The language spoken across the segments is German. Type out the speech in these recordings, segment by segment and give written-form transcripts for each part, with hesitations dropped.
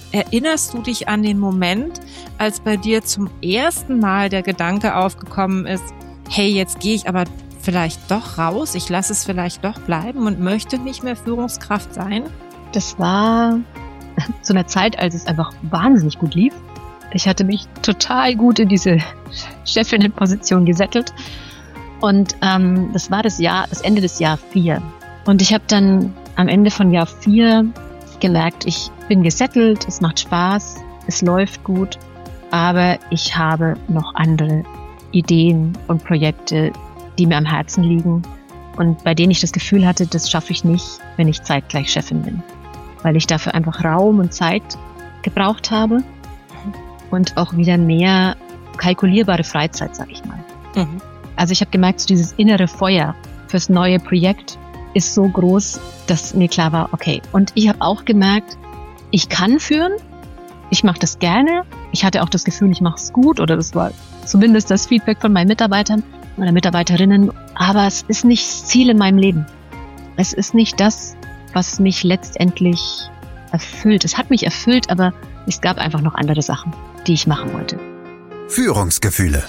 erinnerst du dich an den Moment, als bei dir zum ersten Mal der Gedanke aufgekommen ist, hey, jetzt gehe ich aber vielleicht doch raus, ich lasse es vielleicht doch bleiben und möchte nicht mehr Führungskraft sein? Das war zu einer Zeit, als es einfach wahnsinnig gut lief. Ich hatte mich total gut in diese Chefinnenposition gesettelt. Und das war das Ende des Jahr 4. Und ich habe dann am Ende von Jahr 4 gemerkt, ich bin gesettelt, es macht Spaß, es läuft gut, aber ich habe noch andere Ideen und Projekte, die mir am Herzen liegen und bei denen ich das Gefühl hatte, das schaffe ich nicht, wenn ich zeitgleich Chefin bin, weil ich dafür einfach Raum und Zeit gebraucht habe und auch wieder mehr kalkulierbare Freizeit, sag ich mal. Mhm. Also ich habe gemerkt, so dieses innere Feuer fürs neue Projekt ist so groß, dass mir klar war, okay. Und ich habe auch gemerkt, ich kann führen, ich mache das gerne. Ich hatte auch das Gefühl, ich mache es gut oder das war zumindest das Feedback von meinen Mitarbeitern oder Mitarbeiterinnen. Aber es ist nicht das Ziel in meinem Leben. Es ist nicht das, was mich letztendlich erfüllt. Es hat mich erfüllt, aber es gab einfach noch andere Sachen, die ich machen wollte. Führungsgefühle.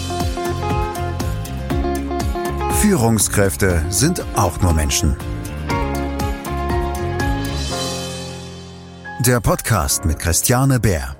Führungskräfte sind auch nur Menschen. Der Podcast mit Christiane Beer.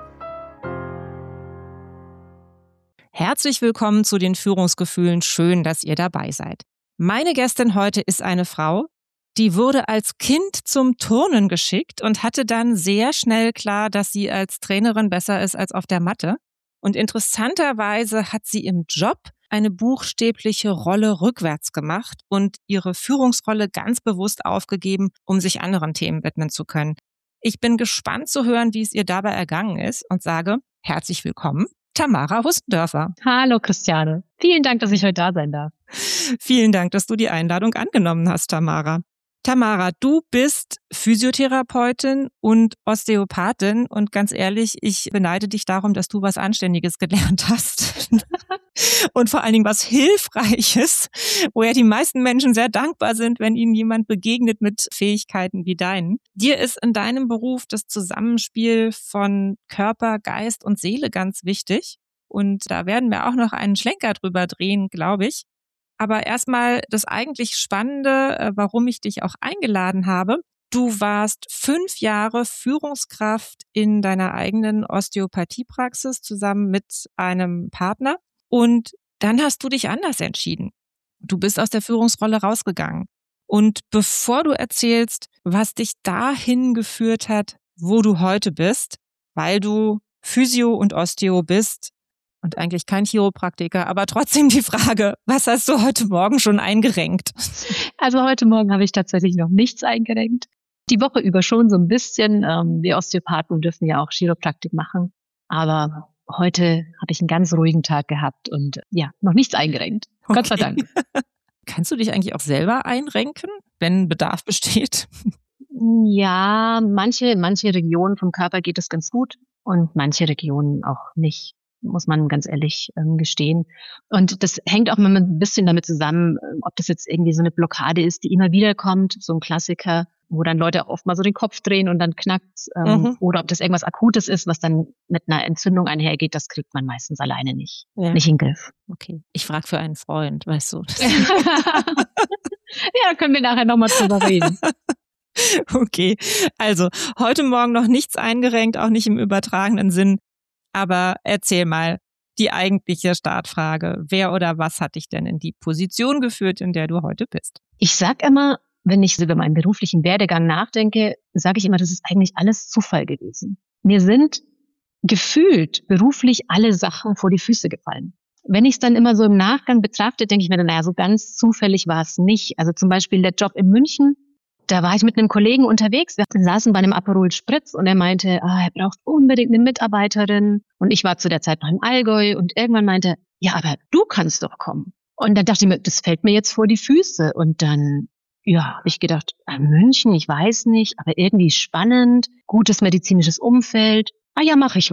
Herzlich willkommen zu den Führungsgefühlen. Schön, dass ihr dabei seid. Meine Gästin heute ist eine Frau, die wurde als Kind zum Turnen geschickt und hatte dann sehr schnell klar, dass sie als Trainerin besser ist als auf der Matte. Und interessanterweise hat sie im Job eine buchstäbliche Rolle rückwärts gemacht und ihre Führungsrolle ganz bewusst aufgegeben, um sich anderen Themen widmen zu können. Ich bin gespannt zu hören, wie es ihr dabei ergangen ist und sage herzlich willkommen, Tamara Hustendörfer. Hallo Christiane, vielen Dank, dass ich heute da sein darf. Vielen Dank, dass du die Einladung angenommen hast, Tamara. Tamara, du bist Physiotherapeutin und Osteopathin und ganz ehrlich, ich beneide dich darum, dass du was Anständiges gelernt hast und vor allen Dingen was Hilfreiches, wo ja die meisten Menschen sehr dankbar sind, wenn ihnen jemand begegnet mit Fähigkeiten wie deinen. Dir ist in deinem Beruf das Zusammenspiel von Körper, Geist und Seele ganz wichtig und da werden wir auch noch einen Schlenker drüber drehen, glaube ich. Aber erstmal das eigentlich Spannende, warum ich dich auch eingeladen habe. Du warst 5 Jahre Führungskraft in deiner eigenen Osteopathiepraxis zusammen mit einem Partner und dann hast du dich anders entschieden. Du bist aus der Führungsrolle rausgegangen. Und bevor du erzählst, was dich dahin geführt hat, wo du heute bist, weil du Physio und Osteo bist, und eigentlich kein Chiropraktiker, aber trotzdem die Frage, was hast du heute Morgen schon eingerenkt? Also heute Morgen habe ich tatsächlich noch nichts eingerenkt. Die Woche über schon so ein bisschen. Wir Osteopathen dürfen ja auch Chiropraktik machen. Aber heute habe ich einen ganz ruhigen Tag gehabt und ja, noch nichts eingerenkt. Okay. Gott sei Dank. Kannst du dich eigentlich auch selber einrenken, wenn Bedarf besteht? Ja, manche Regionen vom Körper geht es ganz gut und manche Regionen auch nicht. Muss man ganz ehrlich gestehen. Und das hängt auch mal ein bisschen damit zusammen, ob das jetzt irgendwie so eine Blockade ist, die immer wieder kommt, so ein Klassiker, wo dann Leute oft mal so den Kopf drehen und dann knackt's, oder ob das irgendwas Akutes ist, was dann mit einer Entzündung einhergeht, das kriegt man meistens alleine nicht in den Griff. Okay, ich frage für einen Freund, weißt du. Ja, können wir nachher nochmal drüber reden. Okay, also heute Morgen noch nichts eingerenkt, auch nicht im übertragenen Sinn. Aber erzähl mal die eigentliche Startfrage. Wer oder was hat dich denn in die Position geführt, in der du heute bist? Ich sag immer, wenn ich so über meinen beruflichen Werdegang nachdenke, sage ich immer, das ist eigentlich alles Zufall gewesen. Mir sind gefühlt beruflich alle Sachen vor die Füße gefallen. Wenn ich es dann immer so im Nachgang betrachte, denke ich mir dann, naja, so ganz zufällig war es nicht. Also zum Beispiel der Job in München. Da war ich mit einem Kollegen unterwegs, wir saßen bei einem Aperol Spritz und er meinte, er braucht unbedingt eine Mitarbeiterin. Und ich war zu der Zeit noch im Allgäu und irgendwann meinte, ja, aber du kannst doch kommen. Und dann dachte ich mir, das fällt mir jetzt vor die Füße. Und dann, ja, habe ich gedacht, München, ich weiß nicht, aber irgendwie spannend, gutes medizinisches Umfeld. Ja, mach ich mal.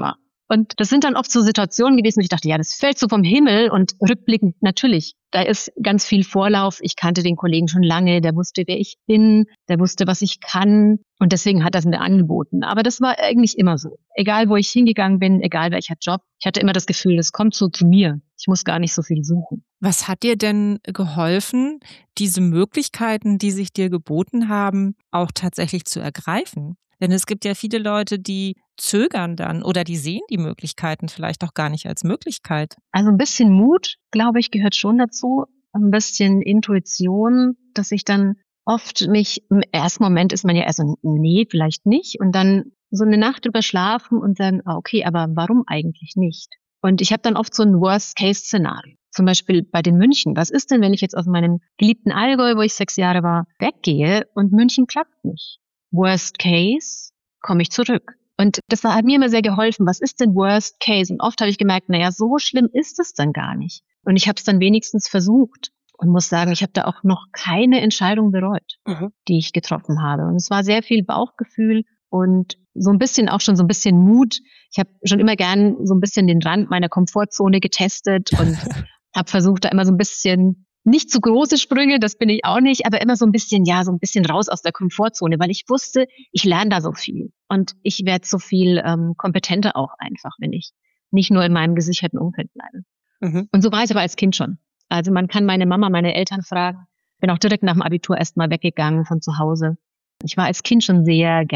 Und das sind dann oft so Situationen gewesen, wo ich dachte, ja, das fällt so vom Himmel und rückblickend natürlich. Da ist ganz viel Vorlauf. Ich kannte den Kollegen schon lange, der wusste, wer ich bin, der wusste, was ich kann und deswegen hat er es mir angeboten. Aber das war eigentlich immer so. Egal, wo ich hingegangen bin, egal welcher Job, ich hatte immer das Gefühl, es kommt so zu mir. Ich muss gar nicht so viel suchen. Was hat dir denn geholfen, diese Möglichkeiten, die sich dir geboten haben, auch tatsächlich zu ergreifen? Denn es gibt ja viele Leute, die zögern dann oder die sehen die Möglichkeiten vielleicht auch gar nicht als Möglichkeit. Also ein bisschen Mut, glaube ich, gehört schon dazu. Ein bisschen Intuition, dass ich dann oft mich, im ersten Moment ist man ja erst so, nee, vielleicht nicht. Und dann so eine Nacht drüber schlafen und sagen, okay, aber warum eigentlich nicht? Und ich habe dann oft so ein Worst-Case-Szenario. Zum Beispiel bei den München. Was ist denn, wenn ich jetzt aus meinem geliebten Allgäu, wo ich 6 Jahre war, weggehe und München klappt nicht? Worst Case, komme ich zurück. Und das hat mir immer sehr geholfen. Was ist denn Worst Case? Und oft habe ich gemerkt, naja, so schlimm ist es dann gar nicht. Und ich habe es dann wenigstens versucht und muss sagen, ich habe da auch noch keine Entscheidung bereut, die ich getroffen habe. Und es war sehr viel Bauchgefühl und so ein bisschen auch schon so ein bisschen Mut. Ich habe schon immer gern so ein bisschen den Rand meiner Komfortzone getestet und habe versucht, da immer so ein bisschen, nicht zu große Sprünge, das bin ich auch nicht, aber immer so ein bisschen, ja, so ein bisschen raus aus der Komfortzone, weil ich wusste, ich lerne da so viel und ich werde so viel kompetenter auch einfach, wenn ich nicht nur in meinem gesicherten Umfeld bleibe. Und so war ich aber als Kind schon. Also man kann meine Mama, meine Eltern fragen. Bin auch direkt nach dem Abitur erstmal weggegangen von zu Hause. Ich war als Kind schon habe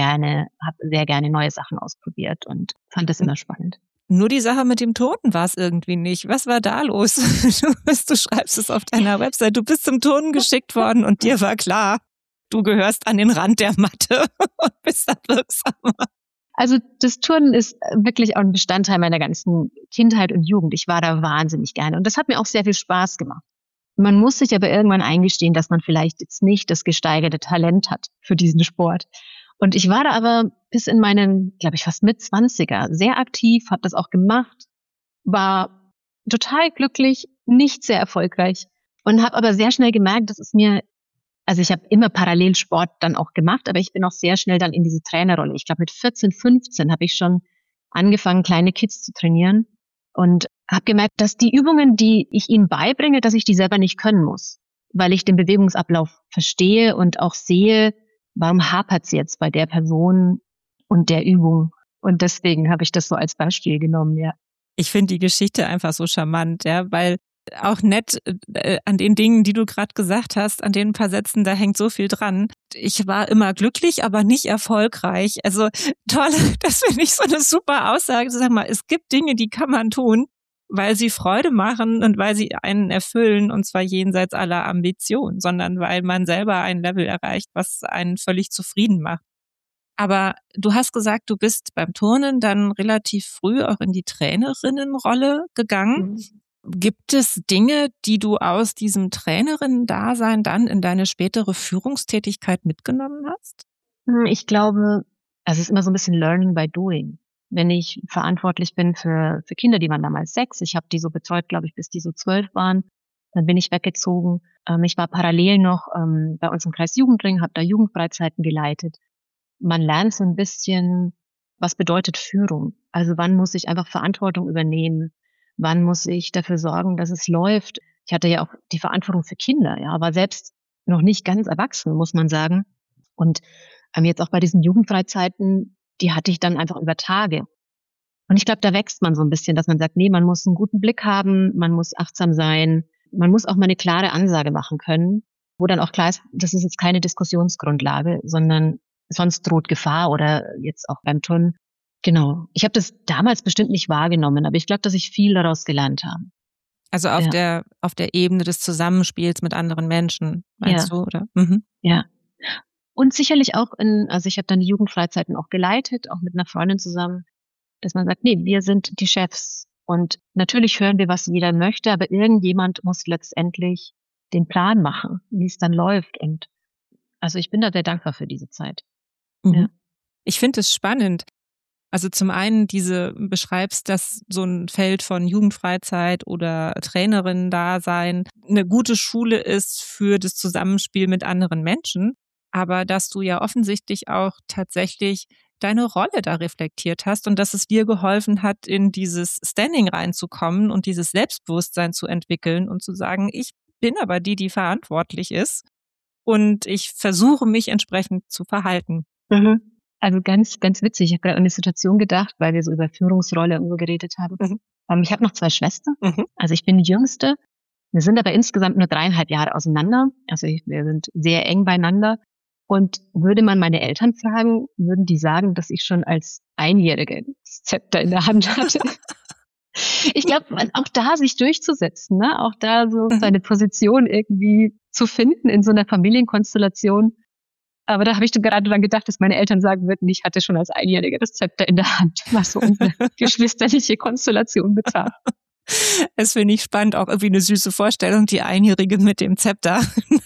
sehr gerne neue Sachen ausprobiert und fand das immer spannend. Nur die Sache mit dem Turnen war es irgendwie nicht. Was war da los? Du schreibst es auf deiner Website. Du bist zum Turnen geschickt worden und dir war klar, du gehörst an den Rand der Matte und bist da wirksamer. Also das Turnen ist wirklich auch ein Bestandteil meiner ganzen Kindheit und Jugend. Ich war da wahnsinnig gerne und das hat mir auch sehr viel Spaß gemacht. Man muss sich aber irgendwann eingestehen, dass man vielleicht jetzt nicht das gesteigerte Talent hat für diesen Sport. Und ich war da aber bis in meinen, glaube ich, fast Mitzwanziger sehr aktiv, habe das auch gemacht, war total glücklich, nicht sehr erfolgreich und habe aber sehr schnell gemerkt, dass es mir, also ich habe immer parallel Sport dann auch gemacht, aber ich bin auch sehr schnell dann in diese Trainerrolle. Ich glaube, mit 14, 15 habe ich schon angefangen, kleine Kids zu trainieren und habe gemerkt, dass die Übungen, die ich ihnen beibringe, dass ich die selber nicht können muss, weil ich den Bewegungsablauf verstehe und auch sehe, warum hapert es jetzt bei der Person und der Übung. Und deswegen habe ich das so als Beispiel genommen, ja. Ich finde die Geschichte einfach so charmant, ja, weil auch nett an den Dingen, die du gerade gesagt hast, an den paar Sätzen, da hängt so viel dran. Ich war immer glücklich, aber nicht erfolgreich. Also toll, das finde ich so eine super Aussage. Sag mal, es gibt Dinge, die kann man tun, weil sie Freude machen und weil sie einen erfüllen, und zwar jenseits aller Ambition, sondern weil man selber ein Level erreicht, was einen völlig zufrieden macht. Aber du hast gesagt, du bist beim Turnen dann relativ früh auch in die Trainerinnenrolle gegangen. Gibt es Dinge, die du aus diesem Trainerinnen-Dasein dann in deine spätere Führungstätigkeit mitgenommen hast? Ich glaube, es ist immer so ein bisschen Learning by Doing. Wenn ich verantwortlich bin für Kinder, die waren damals 6, ich habe die so betreut, glaube ich, bis die so 12 waren, dann bin ich weggezogen. Ich war parallel noch bei uns im Kreis Jugendring, habe da Jugendfreizeiten geleitet. Man lernt so ein bisschen, was bedeutet Führung. Also wann muss ich einfach Verantwortung übernehmen? Wann muss ich dafür sorgen, dass es läuft? Ich hatte ja auch die Verantwortung für Kinder, ja, aber selbst noch nicht ganz erwachsen, muss man sagen. Und jetzt auch bei diesen Jugendfreizeiten, die hatte ich dann einfach über Tage. Und ich glaube, da wächst man so ein bisschen, dass man sagt, nee, man muss einen guten Blick haben, man muss achtsam sein, man muss auch mal eine klare Ansage machen können, wo dann auch klar ist, das ist jetzt keine Diskussionsgrundlage, sondern sonst droht Gefahr oder jetzt auch beim Turnen. Genau. Ich habe das damals bestimmt nicht wahrgenommen, aber ich glaube, dass ich viel daraus gelernt habe. Also auf der Ebene des Zusammenspiels mit anderen Menschen, meinst du, oder? Ja. Und sicherlich auch also ich habe dann die Jugendfreizeiten auch geleitet, auch mit einer Freundin zusammen, dass man sagt, nee, wir sind die Chefs. Und natürlich hören wir, was jeder möchte, aber irgendjemand muss letztendlich den Plan machen, wie es dann läuft. Und also ich bin da sehr dankbar für diese Zeit. Ja. Ich finde es spannend. Also zum einen beschreibst, dass so ein Feld von Jugendfreizeit oder Trainerinnen-Dasein eine gute Schule ist für das Zusammenspiel mit anderen Menschen, aber dass du ja offensichtlich auch tatsächlich deine Rolle da reflektiert hast und dass es dir geholfen hat, in dieses Standing reinzukommen und dieses Selbstbewusstsein zu entwickeln und zu sagen, ich bin aber die verantwortlich ist und ich versuche, mich entsprechend zu verhalten. Mhm. Also ganz, ganz witzig. Ich habe gerade an eine Situation gedacht, weil wir so über Führungsrolle und so geredet haben. Ich habe noch 2 Schwestern. Also ich bin die Jüngste. Wir sind aber insgesamt nur 3,5 Jahre auseinander. Also wir sind sehr eng beieinander. Und würde man meine Eltern fragen, würden die sagen, dass ich schon als Einjährige das Zepter in der Hand hatte. Ich glaube, auch da sich durchzusetzen, ne? Auch da so seine Position irgendwie zu finden in so einer Familienkonstellation. Aber da habe ich gerade dran gedacht, dass meine Eltern sagen würden, ich hatte schon als Einjährige das Zepter in der Hand, was so unsere geschwisterliche Konstellation betraf. Es finde ich spannend, auch irgendwie eine süße Vorstellung, die Einjährige mit dem Zepter,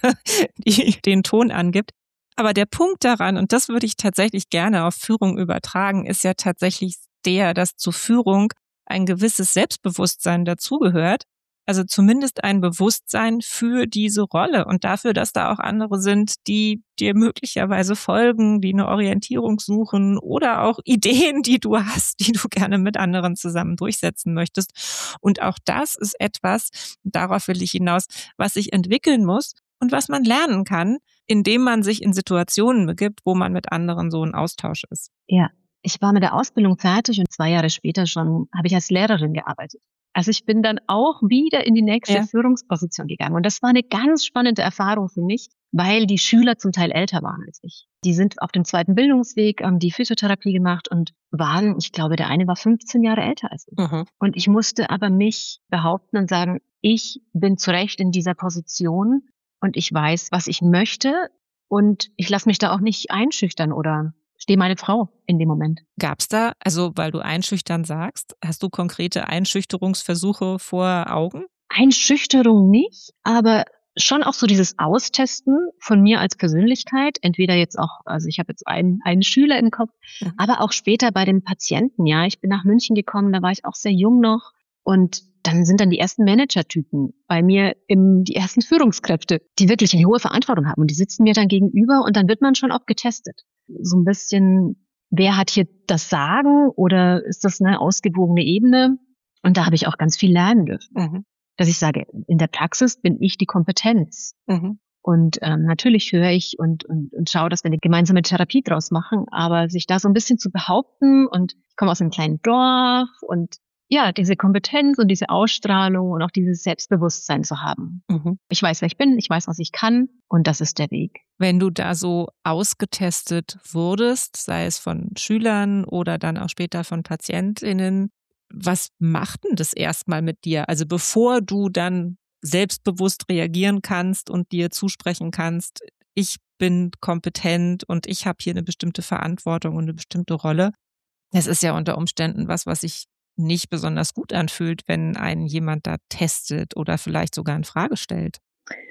die den Ton angibt. Aber der Punkt daran, und das würde ich tatsächlich gerne auf Führung übertragen, ist ja tatsächlich dass zur Führung ein gewisses Selbstbewusstsein dazugehört. Also zumindest ein Bewusstsein für diese Rolle und dafür, dass da auch andere sind, die dir möglicherweise folgen, die eine Orientierung suchen oder auch Ideen, die du hast, die du gerne mit anderen zusammen durchsetzen möchtest. Und auch das ist etwas, darauf will ich hinaus, was sich entwickeln muss und was man lernen kann, indem man sich in Situationen begibt, wo man mit anderen so in Austausch ist. Ja, ich war mit der Ausbildung fertig und 2 Jahre später schon habe ich als Lehrerin gearbeitet. Also ich bin dann auch wieder in die nächste Führungsposition gegangen. Und das war eine ganz spannende Erfahrung für mich, weil die Schüler zum Teil älter waren als ich. Die sind auf dem 2. Bildungsweg, haben die Physiotherapie gemacht und waren, ich glaube, der eine war 15 Jahre älter als ich. Und ich musste aber mich behaupten und sagen, ich bin zu Recht in dieser Position und ich weiß, was ich möchte und ich lasse mich da auch nicht einschüchtern oder stehe meine Frau in dem Moment. Gab's da, also weil du einschüchtern sagst, hast du konkrete Einschüchterungsversuche vor Augen? Einschüchterung nicht, aber schon auch so dieses Austesten von mir als Persönlichkeit. Entweder jetzt auch, also ich habe jetzt einen Schüler im Kopf, aber auch später bei den Patienten. Ja, ich bin nach München gekommen, da war ich auch sehr jung noch und dann sind dann die ersten Manager-Typen bei mir, die ersten Führungskräfte, die wirklich eine hohe Verantwortung haben und die sitzen mir dann gegenüber und dann wird man schon auch getestet. So ein bisschen, wer hat hier das Sagen oder ist das eine ausgewogene Ebene? Und da habe ich auch ganz viel lernen dürfen. Dass ich sage, in der Praxis bin ich die Kompetenz. Und natürlich höre ich und schaue, dass wir eine gemeinsame Therapie draus machen, aber sich da so ein bisschen zu behaupten und ich komme aus einem kleinen Dorf und ja, diese Kompetenz und diese Ausstrahlung und auch dieses Selbstbewusstsein zu haben. Ich weiß, wer ich bin, ich weiß, was ich kann und das ist der Weg. Wenn du da so ausgetestet wurdest, sei es von Schülern oder dann auch später von PatientInnen, was macht denn das erstmal mit dir? Also bevor du dann selbstbewusst reagieren kannst und dir zusprechen kannst, ich bin kompetent und ich habe hier eine bestimmte Verantwortung und eine bestimmte Rolle. Es ist ja unter Umständen was sich nicht besonders gut anfühlt, wenn einen jemand da testet oder vielleicht sogar in Frage stellt.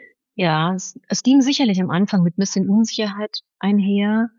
Ja, es ging sicherlich am Anfang mit ein bisschen Unsicherheit einher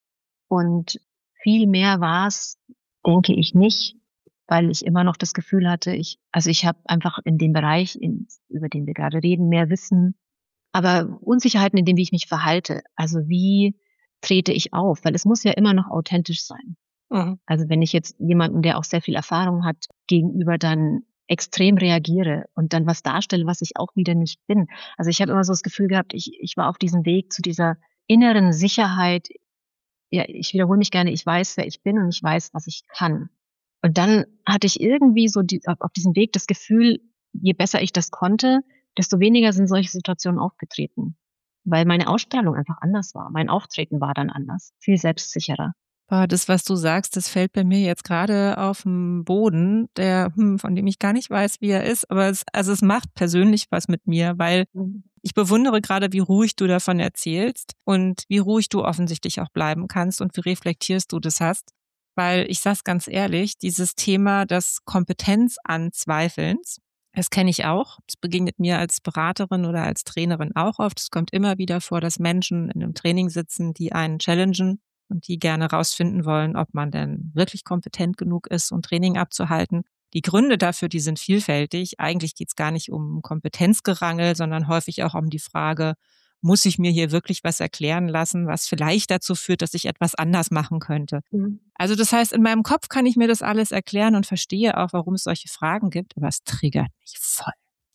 und viel mehr war es, denke ich, nicht, weil ich immer noch das Gefühl hatte, ich habe einfach in dem Bereich, über den wir gerade reden, mehr Wissen, aber Unsicherheiten in dem, wie ich mich verhalte. Also wie trete ich auf? Weil es muss ja immer noch authentisch sein. Also wenn ich jetzt jemanden, der auch sehr viel Erfahrung hat, gegenüber dann extrem reagiere und dann was darstelle, was ich auch wieder nicht bin. Also ich habe immer so das Gefühl gehabt, ich war auf diesem Weg zu dieser inneren Sicherheit. Ja, ich wiederhole mich gerne, ich weiß, wer ich bin und ich weiß, was ich kann. Und dann hatte ich irgendwie so auf diesem Weg das Gefühl, je besser ich das konnte, desto weniger sind solche Situationen aufgetreten. Weil meine Ausstrahlung einfach anders war. Mein Auftreten war dann anders, viel selbstsicherer. Das, was du sagst, das fällt bei mir jetzt gerade auf den Boden, von dem ich gar nicht weiß, wie er ist. Aber es macht persönlich was mit mir, weil ich bewundere gerade, wie ruhig du davon erzählst und wie ruhig du offensichtlich auch bleiben kannst und wie reflektierst du das hast. Weil ich sag's ganz ehrlich, dieses Thema des Kompetenzanzweifelns, das kenne ich auch. Das begegnet mir als Beraterin oder als Trainerin auch oft. Es kommt immer wieder vor, dass Menschen in einem Training sitzen, die einen challengen und die gerne rausfinden wollen, ob man denn wirklich kompetent genug ist, um Training abzuhalten. Die Gründe dafür, die sind vielfältig. Eigentlich geht es gar nicht um Kompetenzgerangel, sondern häufig auch um die Frage, muss ich mir hier wirklich was erklären lassen, was vielleicht dazu führt, dass ich etwas anders machen könnte. Also das heißt, in meinem Kopf kann ich mir das alles erklären und verstehe auch, warum es solche Fragen gibt, aber es triggert mich voll.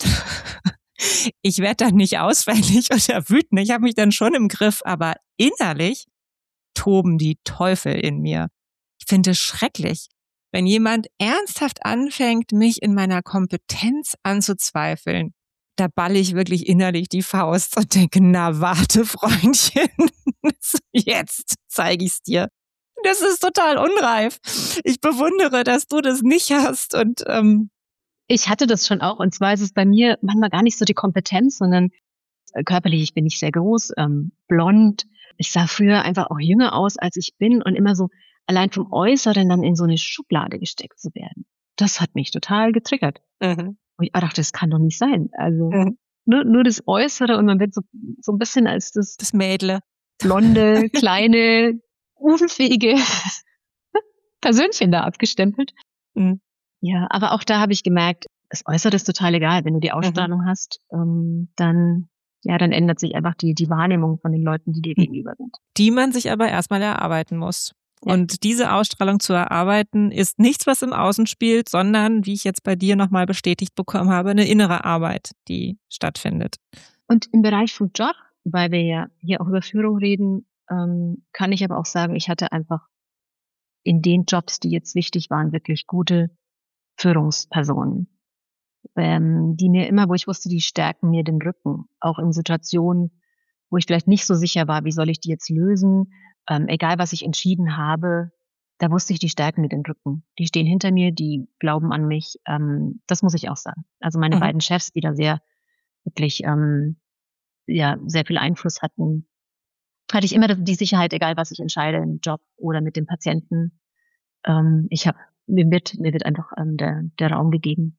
Ich werde dann nicht ausfällig oder wütend, ich habe mich dann schon im Griff, aber innerlich toben die Teufel in mir. Ich finde es schrecklich, wenn jemand ernsthaft anfängt, mich in meiner Kompetenz anzuzweifeln. Da balle ich wirklich innerlich die Faust und denke, na warte, Freundchen, jetzt zeige ich's dir. Das ist total unreif. Ich bewundere, dass du das nicht hast und ich hatte das schon auch, und zwar ist es bei mir manchmal gar nicht so die Kompetenz, sondern körperlich, ich bin nicht sehr groß, blond. Ich sah früher einfach auch jünger aus, als ich bin, und immer so allein vom Äußeren dann in so eine Schublade gesteckt zu werden. Das hat mich total getriggert. Und ich dachte, das kann doch nicht sein. Also nur das Äußere, und man wird so ein bisschen als das Mädle, blonde, kleine, unfähige Persönchen da abgestempelt. Ja, aber auch da habe ich gemerkt, das Äußere ist total egal. Wenn du die Ausstrahlung hast, dann ändert sich einfach die Wahrnehmung von den Leuten, die dir gegenüber sind. Die man sich aber erstmal erarbeiten muss. Ja. Und diese Ausstrahlung zu erarbeiten, ist nichts, was im Außen spielt, sondern, wie ich jetzt bei dir nochmal bestätigt bekommen habe, eine innere Arbeit, die stattfindet. Und im Bereich vom Job, weil wir ja hier auch über Führung reden, kann ich aber auch sagen, ich hatte einfach in den Jobs, die jetzt wichtig waren, wirklich gute Führungspersonen, die mir immer, wo ich wusste, die stärken mir den Rücken, auch in Situationen, wo ich vielleicht nicht so sicher war, wie soll ich die jetzt lösen, egal was ich entschieden habe, da wusste ich, die stärken mir den Rücken. Die stehen hinter mir, die glauben an mich, das muss ich auch sagen. Also meine beiden Chefs, die da wirklich sehr viel Einfluss hatten, hatte ich immer die Sicherheit, egal was ich entscheide im Job oder mit dem Patienten. Mir wird einfach der Raum gegeben.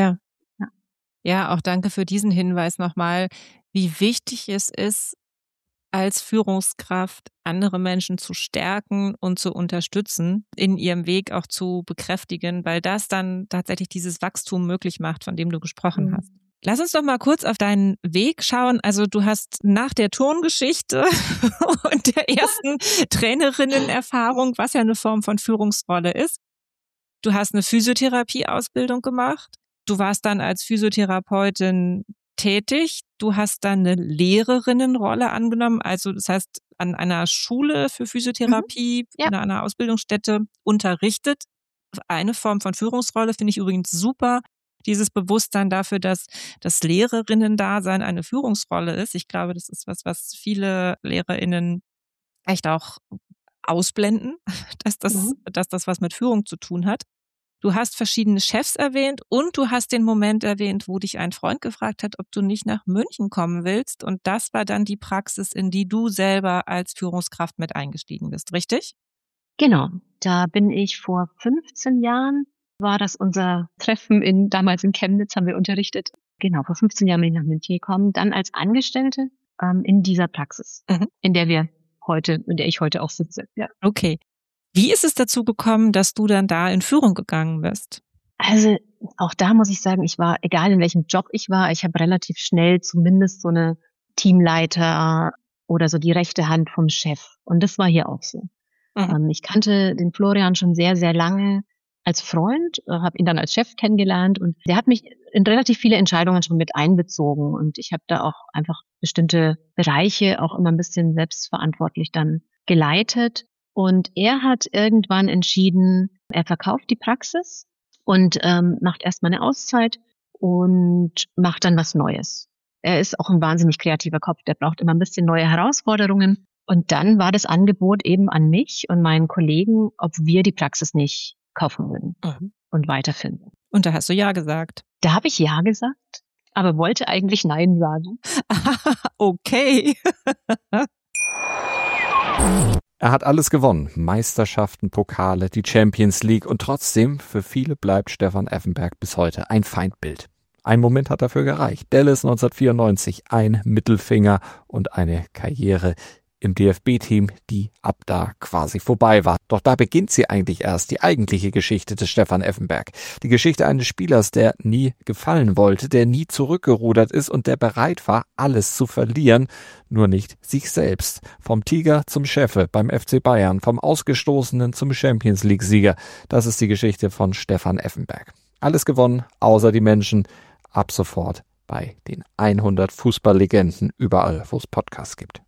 Ja, auch danke für diesen Hinweis nochmal, wie wichtig es ist, als Führungskraft andere Menschen zu stärken und zu unterstützen, in ihrem Weg auch zu bekräftigen, weil das dann tatsächlich dieses Wachstum möglich macht, von dem du gesprochen hast. Lass uns doch mal kurz auf deinen Weg schauen. Also du hast nach der Turngeschichte und der ersten Trainerinnenerfahrung, was ja eine Form von Führungsrolle ist, du hast eine Physiotherapie-Ausbildung gemacht. Du warst dann als Physiotherapeutin tätig. Du hast dann eine Lehrerinnenrolle angenommen. Also das heißt, an einer Schule für Physiotherapie, in einer Ausbildungsstätte unterrichtet. Eine Form von Führungsrolle finde ich übrigens super. Dieses Bewusstsein dafür, dass das Lehrerinnen-Dasein eine Führungsrolle ist. Ich glaube, das ist was viele LehrerInnen echt auch ausblenden, dass das was mit Führung zu tun hat. Du hast verschiedene Chefs erwähnt und du hast den Moment erwähnt, wo dich ein Freund gefragt hat, ob du nicht nach München kommen willst. Und das war dann die Praxis, in die du selber als Führungskraft mit eingestiegen bist, richtig? Genau. Da bin ich vor 15 Jahren, war das unser Treffen damals in Chemnitz, haben wir unterrichtet. Genau, vor 15 Jahren bin ich nach München gekommen, dann als Angestellte in dieser Praxis, in der ich heute auch sitze. Ja. Okay. Wie ist es dazu gekommen, dass du dann da in Führung gegangen bist? Also auch da muss ich sagen, ich war, egal in welchem Job ich war, ich habe relativ schnell zumindest so eine Teamleiter oder so die rechte Hand vom Chef. Und das war hier auch so. Ich kannte den Florian schon sehr, sehr lange als Freund, habe ihn dann als Chef kennengelernt und der hat mich in relativ viele Entscheidungen schon mit einbezogen. Und ich habe da auch einfach bestimmte Bereiche auch immer ein bisschen selbstverantwortlich dann geleitet. Und er hat irgendwann entschieden, er verkauft die Praxis und macht erstmal eine Auszeit und macht dann was Neues. Er ist auch ein wahnsinnig kreativer Kopf, der braucht immer ein bisschen neue Herausforderungen. Und dann war das Angebot eben an mich und meinen Kollegen, ob wir die Praxis nicht kaufen würden und weiterfinden. Und da hast du Ja gesagt? Da habe ich Ja gesagt, aber wollte eigentlich Nein sagen. Okay. Er hat alles gewonnen. Meisterschaften, Pokale, die Champions League. Und trotzdem, für viele bleibt Stefan Effenberg bis heute ein Feindbild. Ein Moment hat dafür gereicht. Dallas 1994, ein Mittelfinger und eine Karriere, im DFB-Team, die ab da quasi vorbei war. Doch da beginnt sie eigentlich erst, die eigentliche Geschichte des Stefan Effenberg. Die Geschichte eines Spielers, der nie gefallen wollte, der nie zurückgerudert ist und der bereit war, alles zu verlieren, nur nicht sich selbst. Vom Tiger zum Chefe beim FC Bayern, vom Ausgestoßenen zum Champions-League-Sieger. Das ist die Geschichte von Stefan Effenberg. Alles gewonnen, außer die Menschen. Ab sofort bei den 100 Fußballlegenden, überall, wo es Podcasts gibt.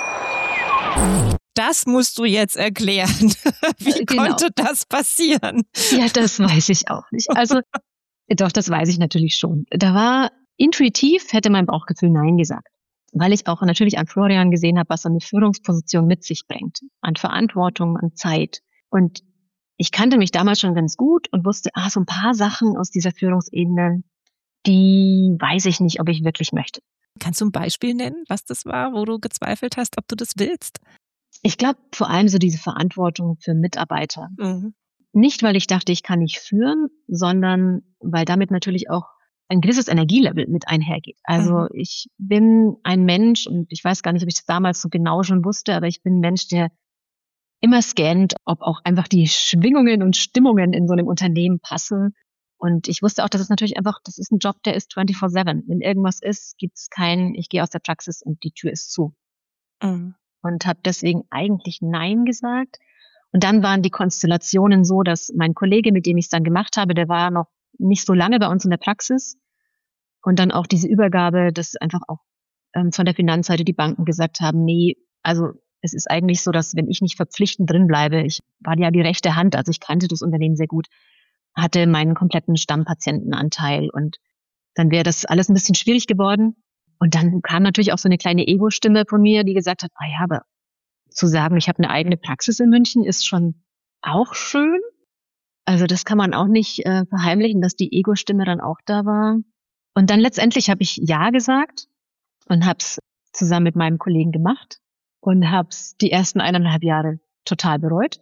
Das musst du jetzt erklären. Wie konnte das passieren? Ja, das weiß ich auch nicht. Also, doch, das weiß ich natürlich schon. Da war intuitiv, hätte mein Bauchgefühl Nein gesagt. Weil ich auch natürlich an Florian gesehen habe, was so eine Führungsposition mit sich bringt. An Verantwortung, an Zeit. Und ich kannte mich damals schon ganz gut und wusste, so ein paar Sachen aus dieser Führungsebene, die weiß ich nicht, ob ich wirklich möchte. Kannst du ein Beispiel nennen, was das war, wo du gezweifelt hast, ob du das willst? Ich glaube vor allem so diese Verantwortung für Mitarbeiter. Mhm. Nicht, weil ich dachte, ich kann nicht führen, sondern weil damit natürlich auch ein gewisses Energielevel mit einhergeht. Also ich bin ein Mensch und ich weiß gar nicht, ob ich das damals so genau schon wusste, aber ich bin ein Mensch, der immer scannt, ob auch einfach die Schwingungen und Stimmungen in so einem Unternehmen passen. Und ich wusste auch, dass es natürlich einfach, das ist ein Job, der ist 24/7. Wenn irgendwas ist, gibt es keinen, ich gehe aus der Praxis und die Tür ist zu. Mhm. Und habe deswegen eigentlich Nein gesagt. Und dann waren die Konstellationen so, dass mein Kollege, mit dem ich es dann gemacht habe, der war noch nicht so lange bei uns in der Praxis. Und dann auch diese Übergabe, dass einfach auch von der Finanzseite die Banken gesagt haben, nee, also es ist eigentlich so, dass wenn ich nicht verpflichtend drin bleibe, ich war ja die rechte Hand, also ich kannte das Unternehmen sehr gut, hatte meinen kompletten Stammpatientenanteil und dann wäre das alles ein bisschen schwierig geworden. Und dann kam natürlich auch so eine kleine Ego-Stimme von mir, die gesagt hat, ja, aber zu sagen, ich habe eine eigene Praxis in München, ist schon auch schön. Also das kann man auch nicht verheimlichen, dass die Ego-Stimme dann auch da war. Und dann letztendlich habe ich Ja gesagt und habe es zusammen mit meinem Kollegen gemacht und habe es die ersten 1,5 Jahre total bereut.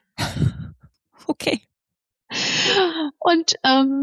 Okay. Und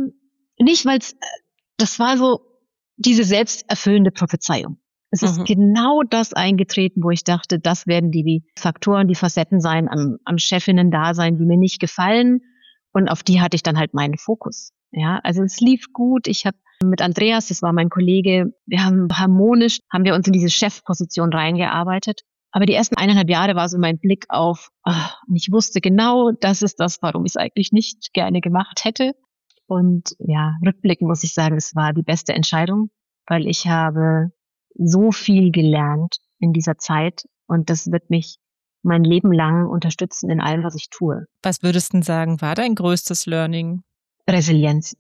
nicht, weil das war so diese selbsterfüllende Prophezeiung. Es ist genau das eingetreten, wo ich dachte, das werden die Faktoren, die Facetten sein am Chefinnen-Dasein, die mir nicht gefallen. Und auf die hatte ich dann halt meinen Fokus. Ja, also es lief gut. Ich habe mit Andreas, das war mein Kollege, wir haben haben wir uns in diese Chefposition reingearbeitet. Aber die ersten 1,5 Jahre war so mein Blick auf, und ich wusste genau, das ist das, warum ich es eigentlich nicht gerne gemacht hätte. Und ja, rückblickend muss ich sagen, es war die beste Entscheidung, weil ich habe so viel gelernt in dieser Zeit und das wird mich mein Leben lang unterstützen in allem, was ich tue. Was würdest du sagen, war dein größtes Learning? Resilienz.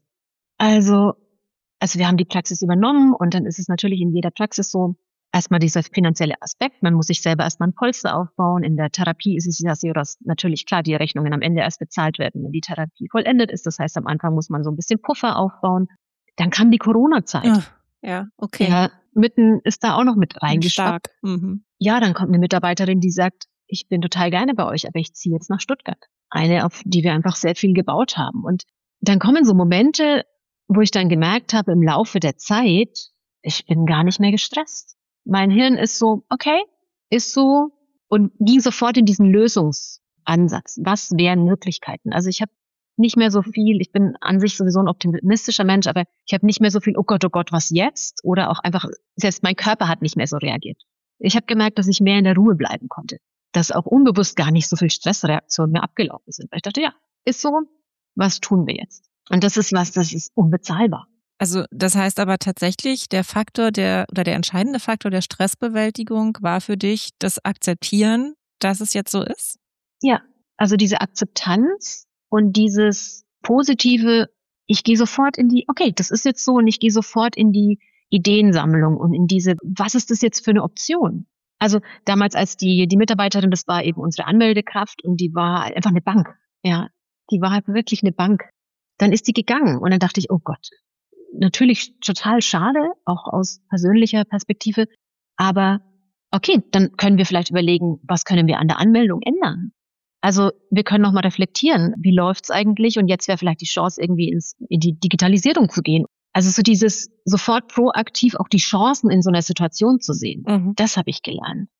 Also wir haben die Praxis übernommen und dann ist es natürlich in jeder Praxis so, erstmal dieser finanzielle Aspekt, man muss sich selber erstmal ein Polster aufbauen. In der Therapie ist es ja so, dass natürlich klar die Rechnungen am Ende erst bezahlt werden, wenn die Therapie vollendet ist. Das heißt, am Anfang muss man so ein bisschen Puffer aufbauen. Dann kam die Corona-Zeit. Ja, okay. Ja, mitten ist da auch noch mit reingeschwappt. Ja, dann kommt eine Mitarbeiterin, die sagt, ich bin total gerne bei euch, aber ich ziehe jetzt nach Stuttgart. Eine, auf die wir einfach sehr viel gebaut haben. Und dann kommen so Momente, wo ich dann gemerkt habe, im Laufe der Zeit, ich bin gar nicht mehr gestresst. Mein Hirn ist so, okay, ist so und ging sofort in diesen Lösungsansatz. Was wären Möglichkeiten? Also ich habe nicht mehr so viel, ich bin an sich sowieso ein optimistischer Mensch, aber ich habe nicht mehr so viel, oh Gott, was jetzt? Oder auch einfach, selbst mein Körper hat nicht mehr so reagiert. Ich habe gemerkt, dass ich mehr in der Ruhe bleiben konnte. Dass auch unbewusst gar nicht so viel Stressreaktionen mehr abgelaufen sind. Weil ich dachte, ja, ist so, was tun wir jetzt? Und das ist unbezahlbar. Also das heißt aber tatsächlich, der entscheidende Faktor der Stressbewältigung war für dich das Akzeptieren, dass es jetzt so ist? Ja, also diese Akzeptanz und dieses positive, ich gehe sofort okay, das ist jetzt so und ich gehe sofort in die Ideensammlung und in diese, was ist das jetzt für eine Option? Also damals als die Mitarbeiterin, das war eben unsere Anmeldekraft und die war einfach eine Bank. Ja, die war halt wirklich eine Bank. Dann ist die gegangen und dann dachte ich, oh Gott, natürlich total schade, auch aus persönlicher Perspektive. Aber okay, dann können wir vielleicht überlegen, was können wir an der Anmeldung ändern? Also wir können nochmal reflektieren, wie läuft's eigentlich? Und jetzt wäre vielleicht die Chance, irgendwie in die Digitalisierung zu gehen. Also so dieses sofort proaktiv auch die Chancen in so einer Situation zu sehen. Das habe ich gelernt.